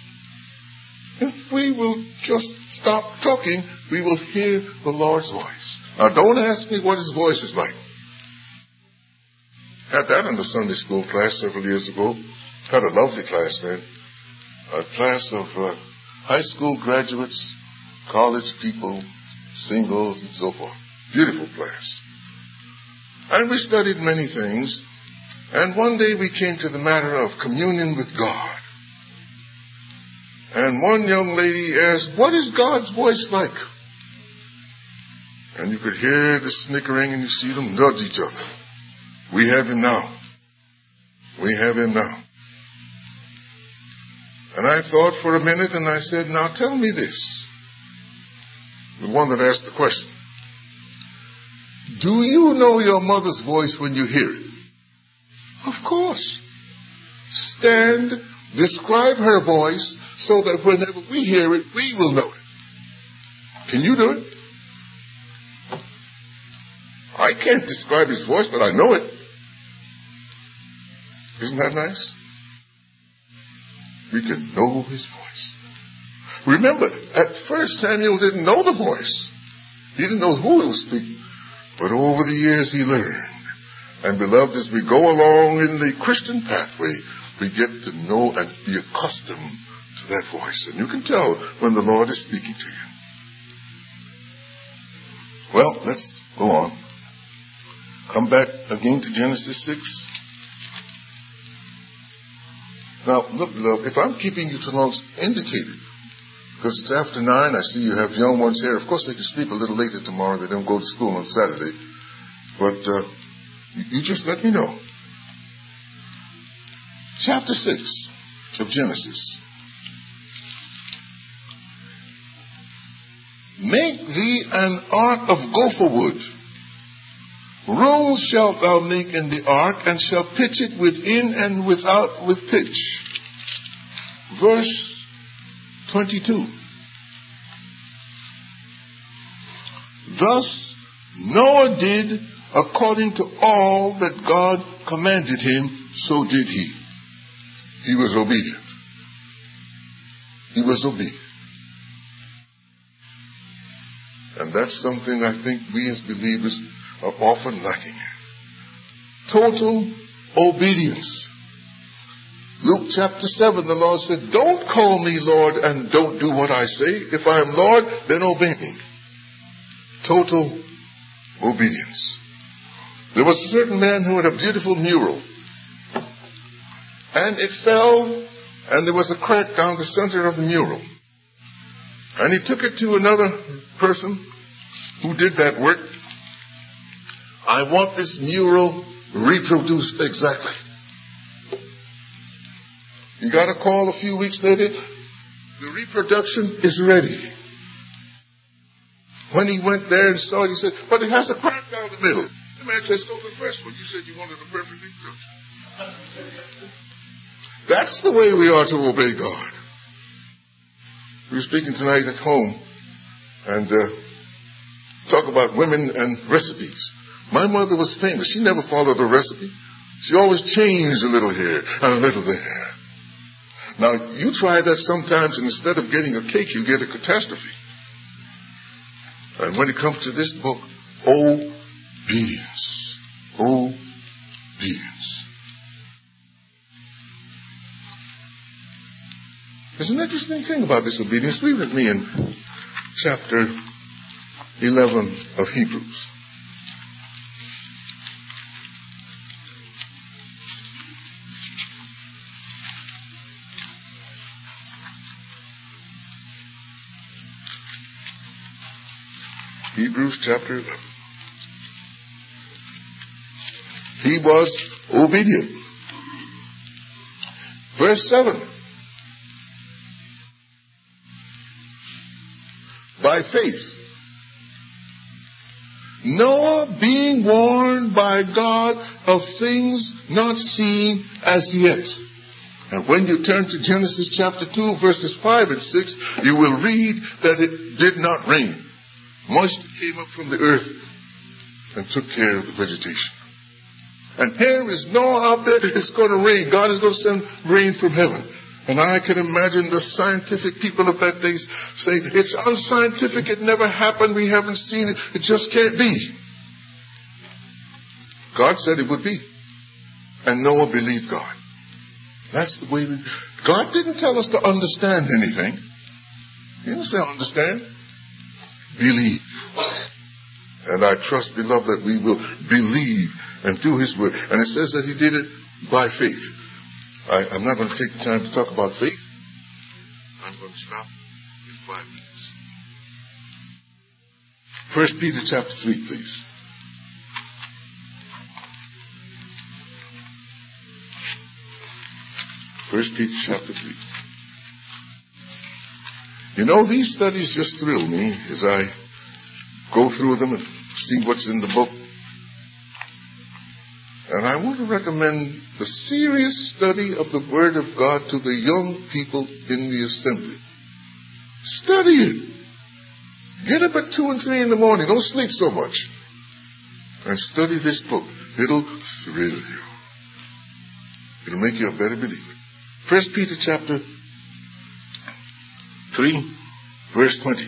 If we will just stop talking, we will hear the Lord's voice. Now, don't ask me what His voice is like. Had that in the Sunday school class several years ago. Had a lovely class then. A class of high school graduates, college people, singles, and so forth. Beautiful class. And we studied many things. And one day we came to the matter of communion with God. And one young lady asked, what is God's voice like? And you could hear the snickering and you see them nudge each other. We have Him now. We have Him now. And I thought for a minute and I said, now tell me this. The one that asked the question. Do you know your mother's voice when you hear it? Of course. Stand, describe her voice so that whenever we hear it, we will know it. Can you do it? I can't describe His voice, but I know it. Isn't that nice? We can know His voice. Remember, at first Samuel didn't know the voice. He didn't know who he was speaking. But over the years he learned. And beloved, as we go along in the Christian pathway, we get to know and be accustomed to that voice. And you can tell when the Lord is speaking to you. Well, let's go on. Come back again to Genesis 6. Now, look, beloved, if I'm keeping you too long, indicate it. Because it's after 9. I see you have young ones here. Of course, they can sleep a little later tomorrow. They don't go to school on Saturday. But you just let me know. Chapter 6 of Genesis. Make thee an ark of gopher wood. Rooms shalt thou make in the ark, and shalt pitch it within and without with pitch. Verse 22. Thus Noah did according to all that God commanded him, so did he. He was obedient. He was obedient. And that's something I think we as believers are often lacking in. Total obedience. Luke chapter 7, the Lord said, don't call me Lord and don't do what I say. If I am Lord, then obey me. Total obedience. There was a certain man who had a beautiful mural. And it fell, and there was a crack down the center of the mural. And he took it to another person who did that work. I want this mural reproduced exactly. He got a call a few weeks later. The reproduction is ready. When he went there and saw it, he said, but it has a crack down the middle. The man said, so the first one, you said you wanted a perfect reproduction. That's the way we are to obey God. We were speaking tonight at home and talk about women and recipes. My mother was famous. She never followed a recipe. She always changed a little here and a little there. Now, you try that sometimes, and instead of getting a cake, you get a catastrophe. And when it comes to this book, obedience. Obedience. There's an interesting thing about this obedience. Read with me in chapter 11 of Hebrews. Hebrews chapter 11. He was obedient. Verse 7. By faith, Noah being warned by God of things not seen as yet. And when you turn to Genesis chapter 2, verses 5 and 6, you will read that it did not rain. Moisture came up from the earth and took care of the vegetation. And here is Noah out there. It's going to rain. God is going to send rain from heaven. And I can imagine the scientific people of that day say, it's unscientific. It never happened. We haven't seen it. It just can't be. God said it would be. And Noah believed God. That's the way God didn't tell us to understand anything. He didn't say understand. Believe. And I trust, beloved, that we will believe and do His word. And it says that He did it by faith. I'm not going to take the time to talk about faith. I'm going to stop in 5 minutes. 1 Peter chapter 3, please. First Peter chapter 3. You know, these studies just thrill me as I go through them and see what's in the book. And I want to recommend the serious study of the Word of God to the young people in the assembly. Study it. Get up at 2 and 3 in the morning. Don't sleep so much. And study this book. It'll thrill you. It'll make you a better believer. 1 Peter chapter 3, verse 20.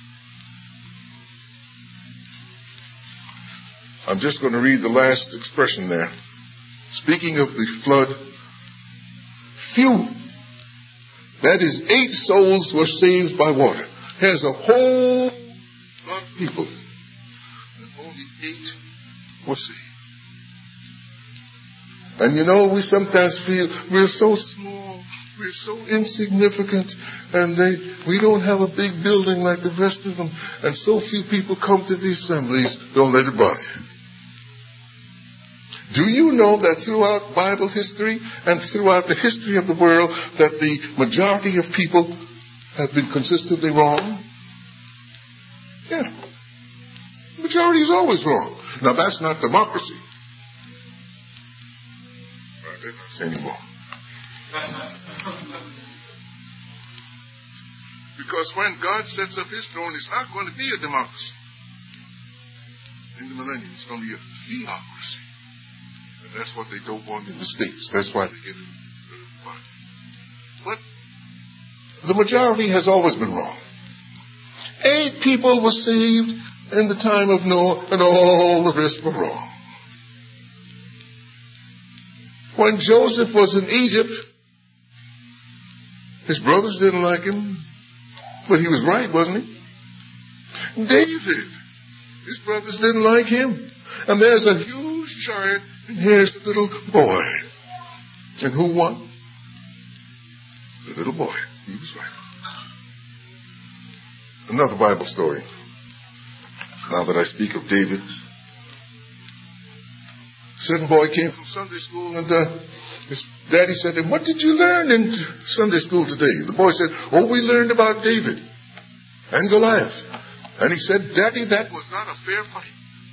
I'm just going to read the last expression there. Speaking of the flood, few, that is 8 souls were saved by water. There's a whole lot of people, and only 8 were saved. And you know, we sometimes feel we're so small, we're so insignificant, and we don't have a big building like the rest of them, and so few people come to these assemblies. Don't let it bother you. Do you know that throughout Bible history and throughout the history of the world that the majority of people have been consistently wrong? Yeah. The majority is always wrong. Now that's not democracy. I didn't say anymore. Because when God sets up His throne, it's not going to be a democracy. In the millennium, it's going to be a theocracy. And that's what they don't want in the States. That's why they get rid of the Bible. But the majority has always been wrong. 8 people were saved in the time of Noah, and all the rest were wrong. When Joseph was in Egypt, his brothers didn't like him, but he was right, wasn't he? David, his brothers didn't like him. And there's a huge giant, and here's the little boy. And who won? The little boy. He was right. Another Bible story. Now that I speak of David. A certain boy came from Sunday school, and his daddy said to him, "What did you learn in Sunday school today?" The boy said, "Oh, we learned about David and Goliath." And he said, "Daddy, that was not a fair fight."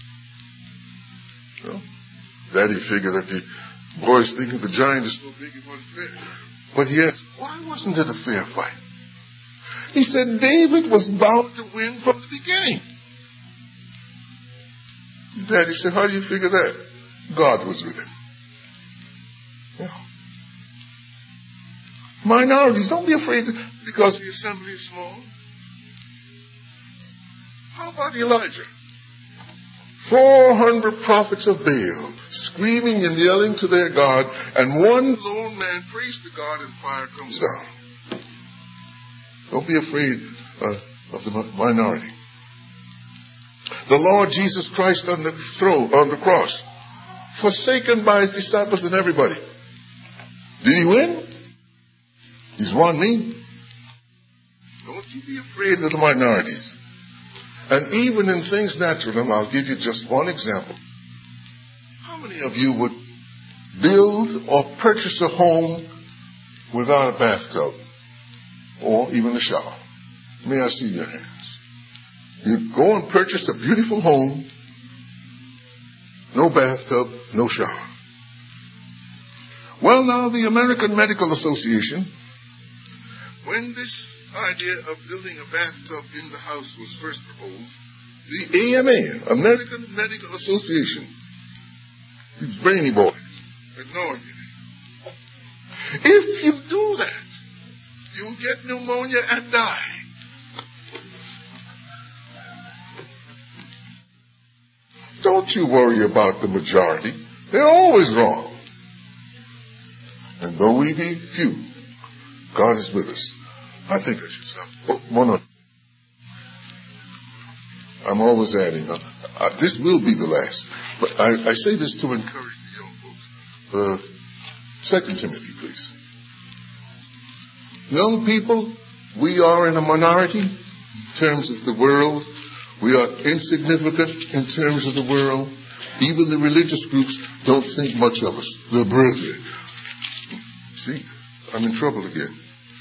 Well, Daddy figured that the boy's thinking the giant is so big it wasn't fair. But he asked, "Why wasn't it a fair fight?" He said, "David was bound to win from the beginning." Daddy said, "How do you figure that?" God was with him. Yeah. Minorities, don't be afraid because the assembly is small. How about Elijah? 400 prophets of Baal screaming and yelling to their God, and one lone man prays to God and fire comes down. Don't be afraid of the minority. The Lord Jesus Christ on the throne, on the cross, forsaken by His disciples and everybody. Did He win? He's won me. Don't you be afraid of the minorities. And even in things natural, and I'll give you just one example. How many of you would build or purchase a home without a bathtub or even a shower? May I see your hands? You go and purchase a beautiful home no bathtub, no shower. Well, now, the American Medical Association, when this idea of building a bathtub in the house was first proposed, the AMA, American Medical Association, these brainy boys, ignored me. If you do that, you'll get pneumonia and die. Don't you worry about the majority. They're always wrong. And though we be few, God is with us. I think I should stop. Oh, one other. I'm always adding. This will be the last. But I say this to encourage the young folks. 2 Timothy, please. Young people, we are in a minority in terms of the world. We are insignificant in terms of the world. Even the religious groups don't think much of us. The brethren. See, I'm in trouble again.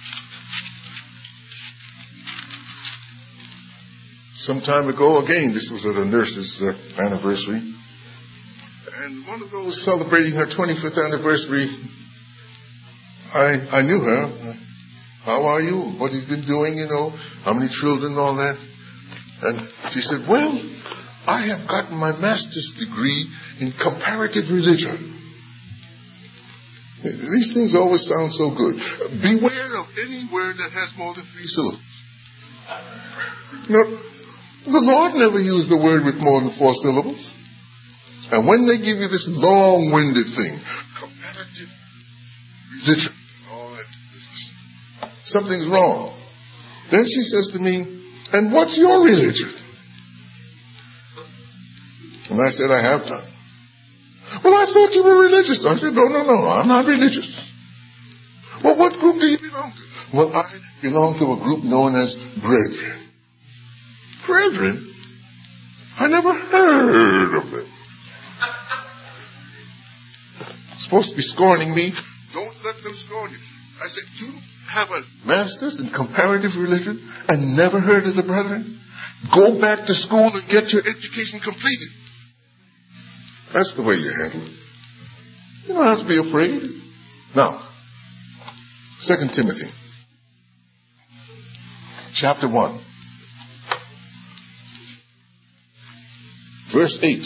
Some time ago, again, this was at a nurse's anniversary. And one of those celebrating her 25th anniversary, I knew her. How are you? What have you been doing, How many children and all that? And she said, well, I have gotten my master's degree in comparative religion. These things always sound so good. Beware of any word that has more than 3 syllables. The Lord never used the word with more than 4 syllables. And when they give you this long-winded thing, comparative religion, something's wrong. Then she says to me, and what's your religion? And I said, I have done. Well, I thought you were religious. I said, no, I'm not religious. Well, what group do you belong to? Well, I belong to a group known as Brethren. Brethren? I never heard of them. Supposed to be scorning me. Don't let them scorn you. I said, you have a master's in comparative religion and never heard of the Brethren? Go back to school and get your education completed. That's the way you handle it. You don't have to be afraid. Now, 2 Timothy, chapter 1, verse 8.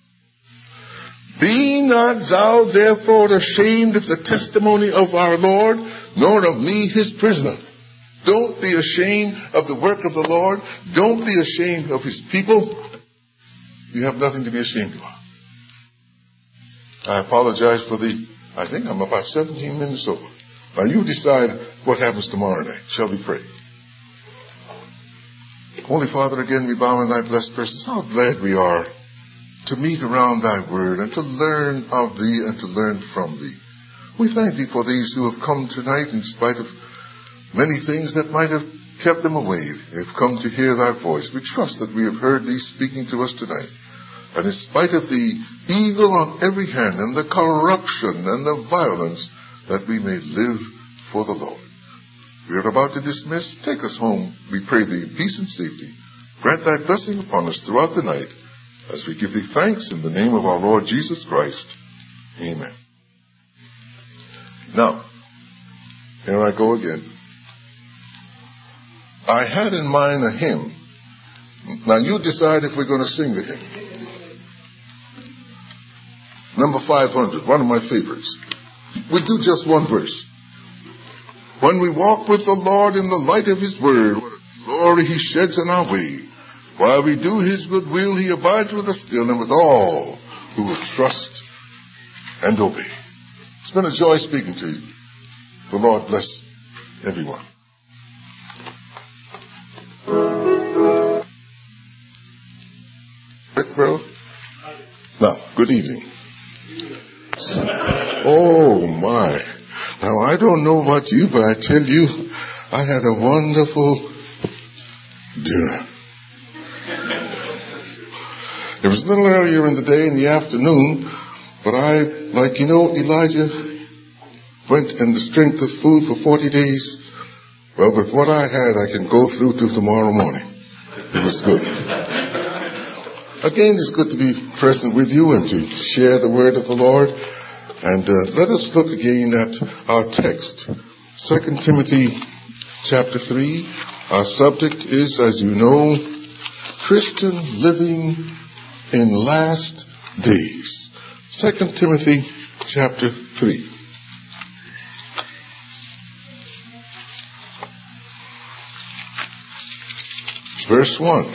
Be not thou therefore ashamed of the testimony of our Lord, nor of me his prisoner. Don't be ashamed of the work of the Lord. Don't be ashamed of his people. You have nothing to be ashamed of. I apologize for I think I'm about 17 minutes over. Now you decide what happens tomorrow night. Shall we pray? Holy Father, again we bow in thy blessed presence. How glad we are to meet around thy word and to learn of thee and to learn from thee. We thank thee for these who have come tonight in spite of many things that might have kept them away. They've come to hear thy voice. We trust that we have heard thee speaking to us tonight. And in spite of the evil on every hand and the corruption and the violence, that we may live for the Lord. We are about to dismiss. Take us home, we pray thee, in peace and safety. Grant thy blessing upon us throughout the night, as we give thee thanks in the name of our Lord Jesus Christ. Amen. Now, here I go again. I had in mind a hymn. Now you decide if we're going to sing the hymn. Number 500, one of my favorites. We do just one verse. When we walk with the Lord in the light of his word, what a glory he sheds in our way. While we do his good will, he abides with us still and with all who will trust and obey. It's been a joy speaking to you. The Lord bless everyone. Rick Farrell? Now, good evening. Oh, my. Now, I don't know about you, but I tell you, I had a wonderful dinner. It was a little earlier in the day, in the afternoon, but Elijah went in the strength of food for 40 days. Well, with what I had, I can go through to tomorrow morning. It was good. Again, it's good to be present with you and to share the word of the Lord. And let us look again at our text. 2 Timothy chapter 3. Our subject is, as you know, Christian living in last days. 2 Timothy chapter 3. Verse 1.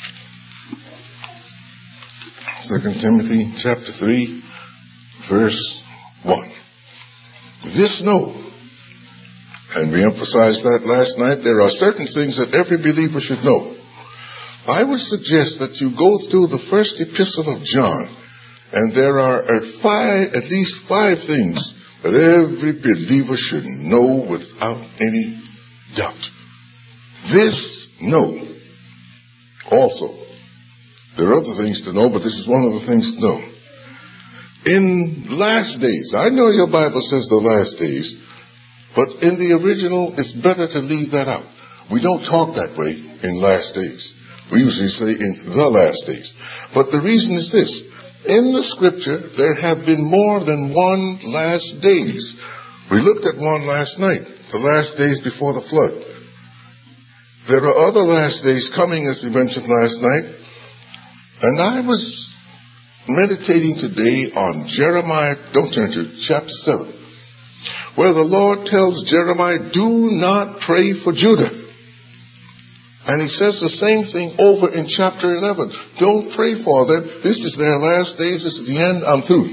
2 Timothy chapter 3, verse 1. This know, and we emphasized that last night, there are certain things that every believer should know. I would suggest that you go through the first epistle of John, and there are at least five things that every believer should know without any doubt. This know. Also, there are other things to know, but this is one of the things to know. In last days, I know your Bible says the last days, but in the original, it's better to leave that out. We don't talk that way in last days. We usually say in the last days. But the reason is this. In the scripture, there have been more than one last days. We looked at one last night, the last days before the flood. There are other last days coming, as we mentioned last night. And I was meditating today on Jeremiah, don't turn to chapter 7, where the Lord tells Jeremiah, do not pray for Judah. And he says the same thing over in chapter 11. Don't pray for them. This is their last days. This is the end. I'm through.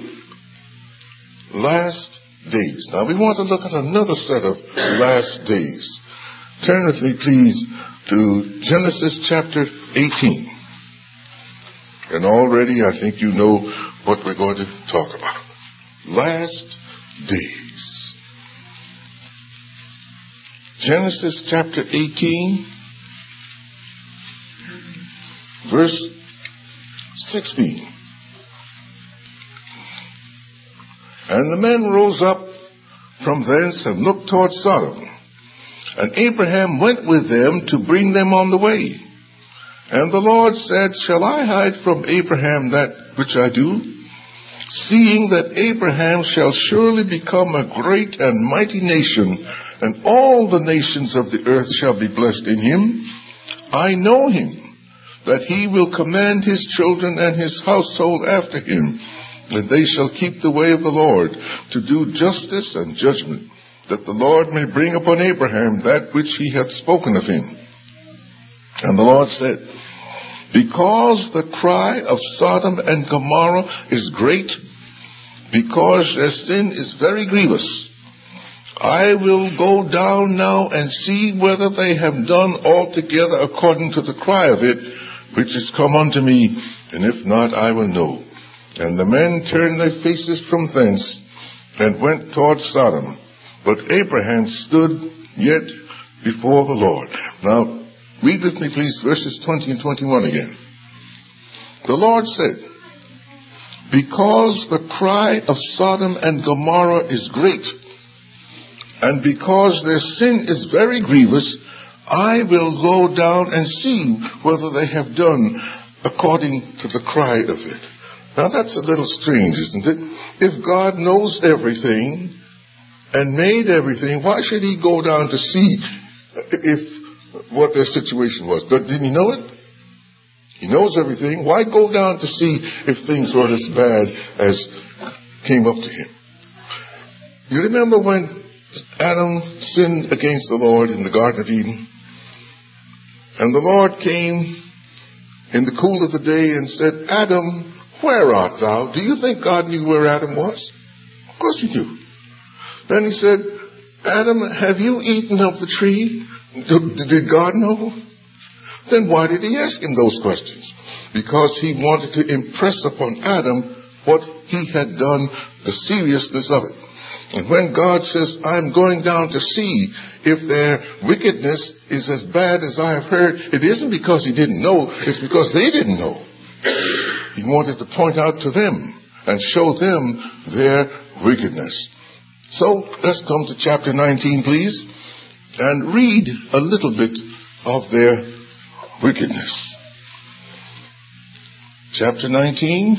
Last days. Now we want to look at another set of last days. Turn with me, please, to Genesis chapter 18. And already I think you know what we're going to talk about. Last days. Genesis chapter 18, verse 16. And the men rose up from thence and looked toward Sodom. And Abraham went with them to bring them on the way. And the Lord said, shall I hide from Abraham that which I do? Seeing that Abraham shall surely become a great and mighty nation, and all the nations of the earth shall be blessed in him. I know him, that he will command his children and his household after him, and they shall keep the way of the Lord, to do justice and judgment, that the Lord may bring upon Abraham that which he hath spoken of him. And the Lord said, because the cry of Sodom and Gomorrah is great, because their sin is very grievous, I will go down now and see whether they have done altogether according to the cry of it, which is come unto me, and if not, I will know. And the men turned their faces from thence, and went toward Sodom. But Abraham stood yet before the Lord. Now, read with me, please, verses 20 and 21 again. The Lord said, because the cry of Sodom and Gomorrah is great, and because their sin is very grievous, I will go down and see whether they have done according to the cry of it. Now, that's a little strange, isn't it? If God knows everything and made everything, why should he go down to see what their situation was? Didn't he know it? He knows everything. Why go down to see if things were as bad as came up to him? You remember when Adam sinned against the Lord in the Garden of Eden? And the Lord came in the cool of the day and said, Adam, where art thou? Do you think God knew where Adam was? Of course he knew. Then he said, Adam, have you eaten of the tree? Did God know? Then why did he ask him those questions? Because he wanted to impress upon Adam what he had done, the seriousness of it. And when God says, I'm going down to see if their wickedness is as bad as I have heard, it isn't because he didn't know, it's because they didn't know. He wanted to point out to them and show them their wickedness. So let's come to chapter 19, please, and read a little bit of their wickedness. chapter 19,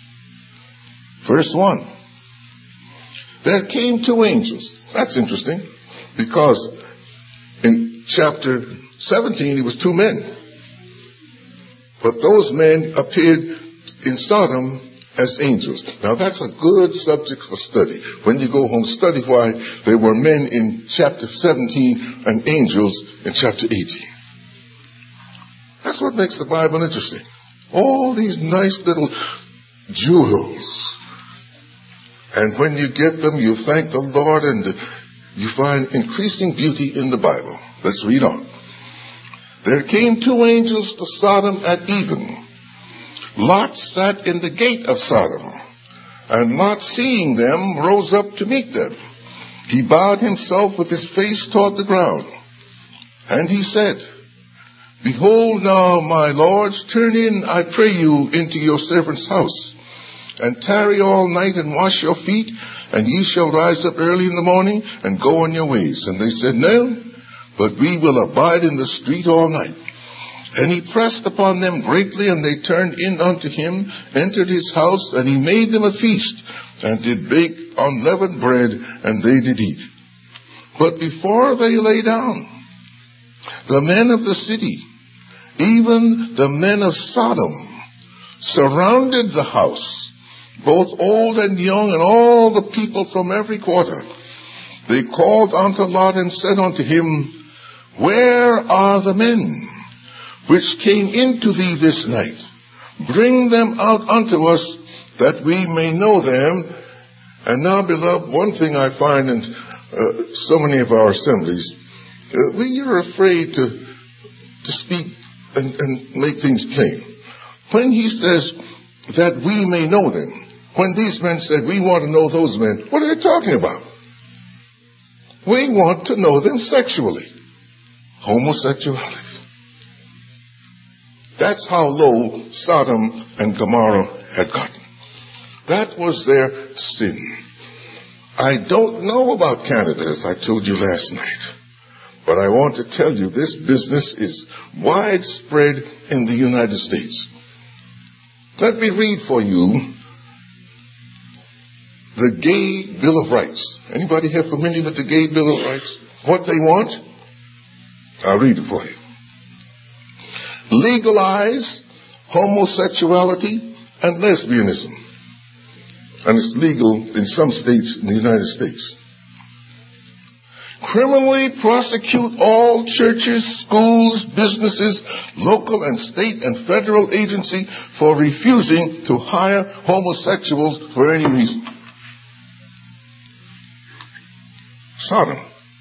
verse 1. There came two angels. That's interesting, because in chapter 17 it was two men. But those men appeared in Sodom as angels. Now that's a good subject for study. When you go home, study why there were men in chapter 17 and angels in chapter 18. That's what makes the Bible interesting. All these nice little jewels. And when you get them, you thank the Lord, and you find increasing beauty in the Bible. Let's read on. There came two angels to Sodom at even. Lot sat in the gate of Sodom, and Lot, seeing them, rose up to meet them. He bowed himself with his face toward the ground, and he said, Behold now, my lords, turn in, I pray you, into your servant's house, and tarry all night and wash your feet, and ye shall rise up early in the morning and go on your ways. And they said, No, but we will abide in the street all night. And he pressed upon them greatly, and they turned in unto him, entered his house, and he made them a feast, and did bake unleavened bread, and they did eat. But before they lay down, the men of the city, even the men of Sodom, surrounded the house, both old and young, and all the people from every quarter. They called unto Lot and said unto him, Where are the men which came into thee this night? Bring them out unto us, that we may know them. And now, beloved, one thing I find in so many of our assemblies, we are afraid to speak and make things plain. When he says that we may know them, when these men said, we want to know those men, what are they talking about? We want to know them sexually. Homosexuality. That's how low Sodom and Gomorrah had gotten. That was their sin. I don't know about Canada, as I told you last night. But I want to tell you, this business is widespread in the United States. Let me read for you the Gay Bill of Rights. Anybody here familiar with the Gay Bill of Rights? What they want? I'll read it for you. Legalize homosexuality and lesbianism. And it's legal in some states in the United States. Criminally prosecute all churches, schools, businesses, local and state and federal agencies for refusing to hire homosexuals for any reason. Sodom.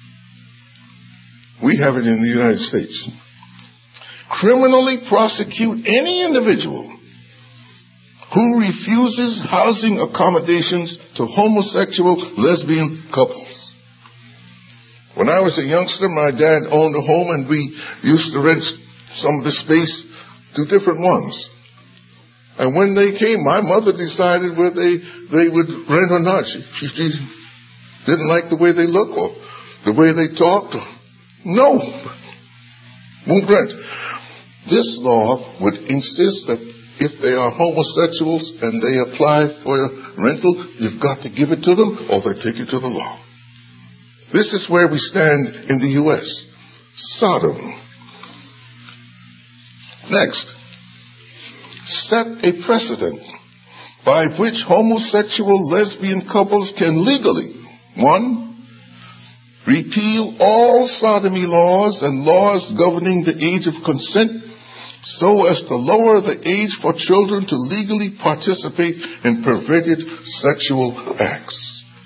We have it in the United States. Criminally prosecute any individual who refuses housing accommodations to homosexual lesbian couples. When I was a youngster, my dad owned a home, and we used to rent some of the space to different ones. And when they came, my mother decided whether they would rent or not. She didn't like the way they look or the way they talked. No, won't rent. This law would insist that if they are homosexuals and they apply for rental, you've got to give it to them or they take you to the law. This is where we stand in the U.S. Sodom. Next, set a precedent by which homosexual lesbian couples can legally, 1, repeal all sodomy laws and laws governing the age of consent so as to lower the age for children to legally participate in perverted sexual acts.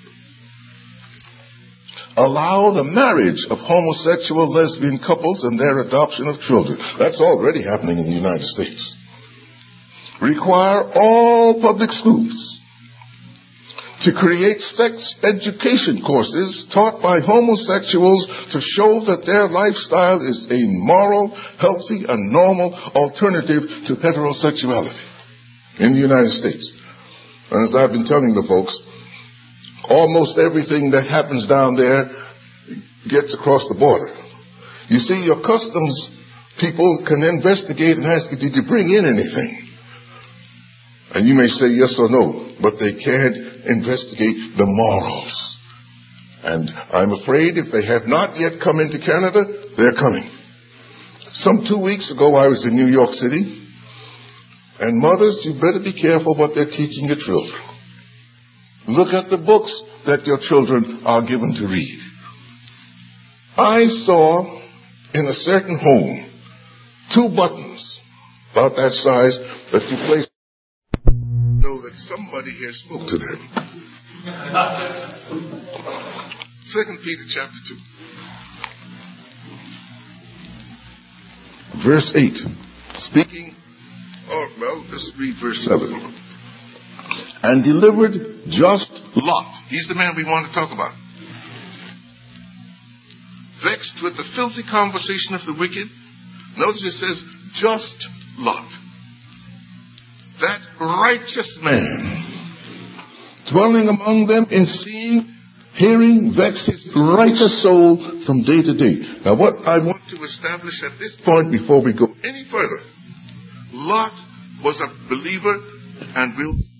Allow the marriage of homosexual lesbian couples and their adoption of children. That's already happening in the United States. Require all public schools to create sex education courses taught by homosexuals to show that their lifestyle is a moral, healthy, and normal alternative to heterosexuality in the United States. And as I've been telling the folks, almost everything that happens down there gets across the border. You see, your customs people can investigate and ask you, did you bring in anything? And you may say yes or no, but they can't investigate the morals. And I'm afraid if they have not yet come into Canada, they're coming. Some 2 weeks ago, I was in New York City. And mothers, you better be careful what they're teaching your children. Look at the books that your children are given to read. I saw in a certain home 2 buttons about that size that you place. Know that somebody here spoke to them. 2 Peter chapter 2. Verse 8. Speaking, let's read verse 7. And delivered just Lot. He's the man we want to talk about. Vexed with the filthy conversation of the wicked. Notice it says, just Lot. That righteous man, dwelling among them in seeing, hearing, vexed his righteous soul from day to day. Now what I want to establish at this point before we go any further, Lot was a believer and will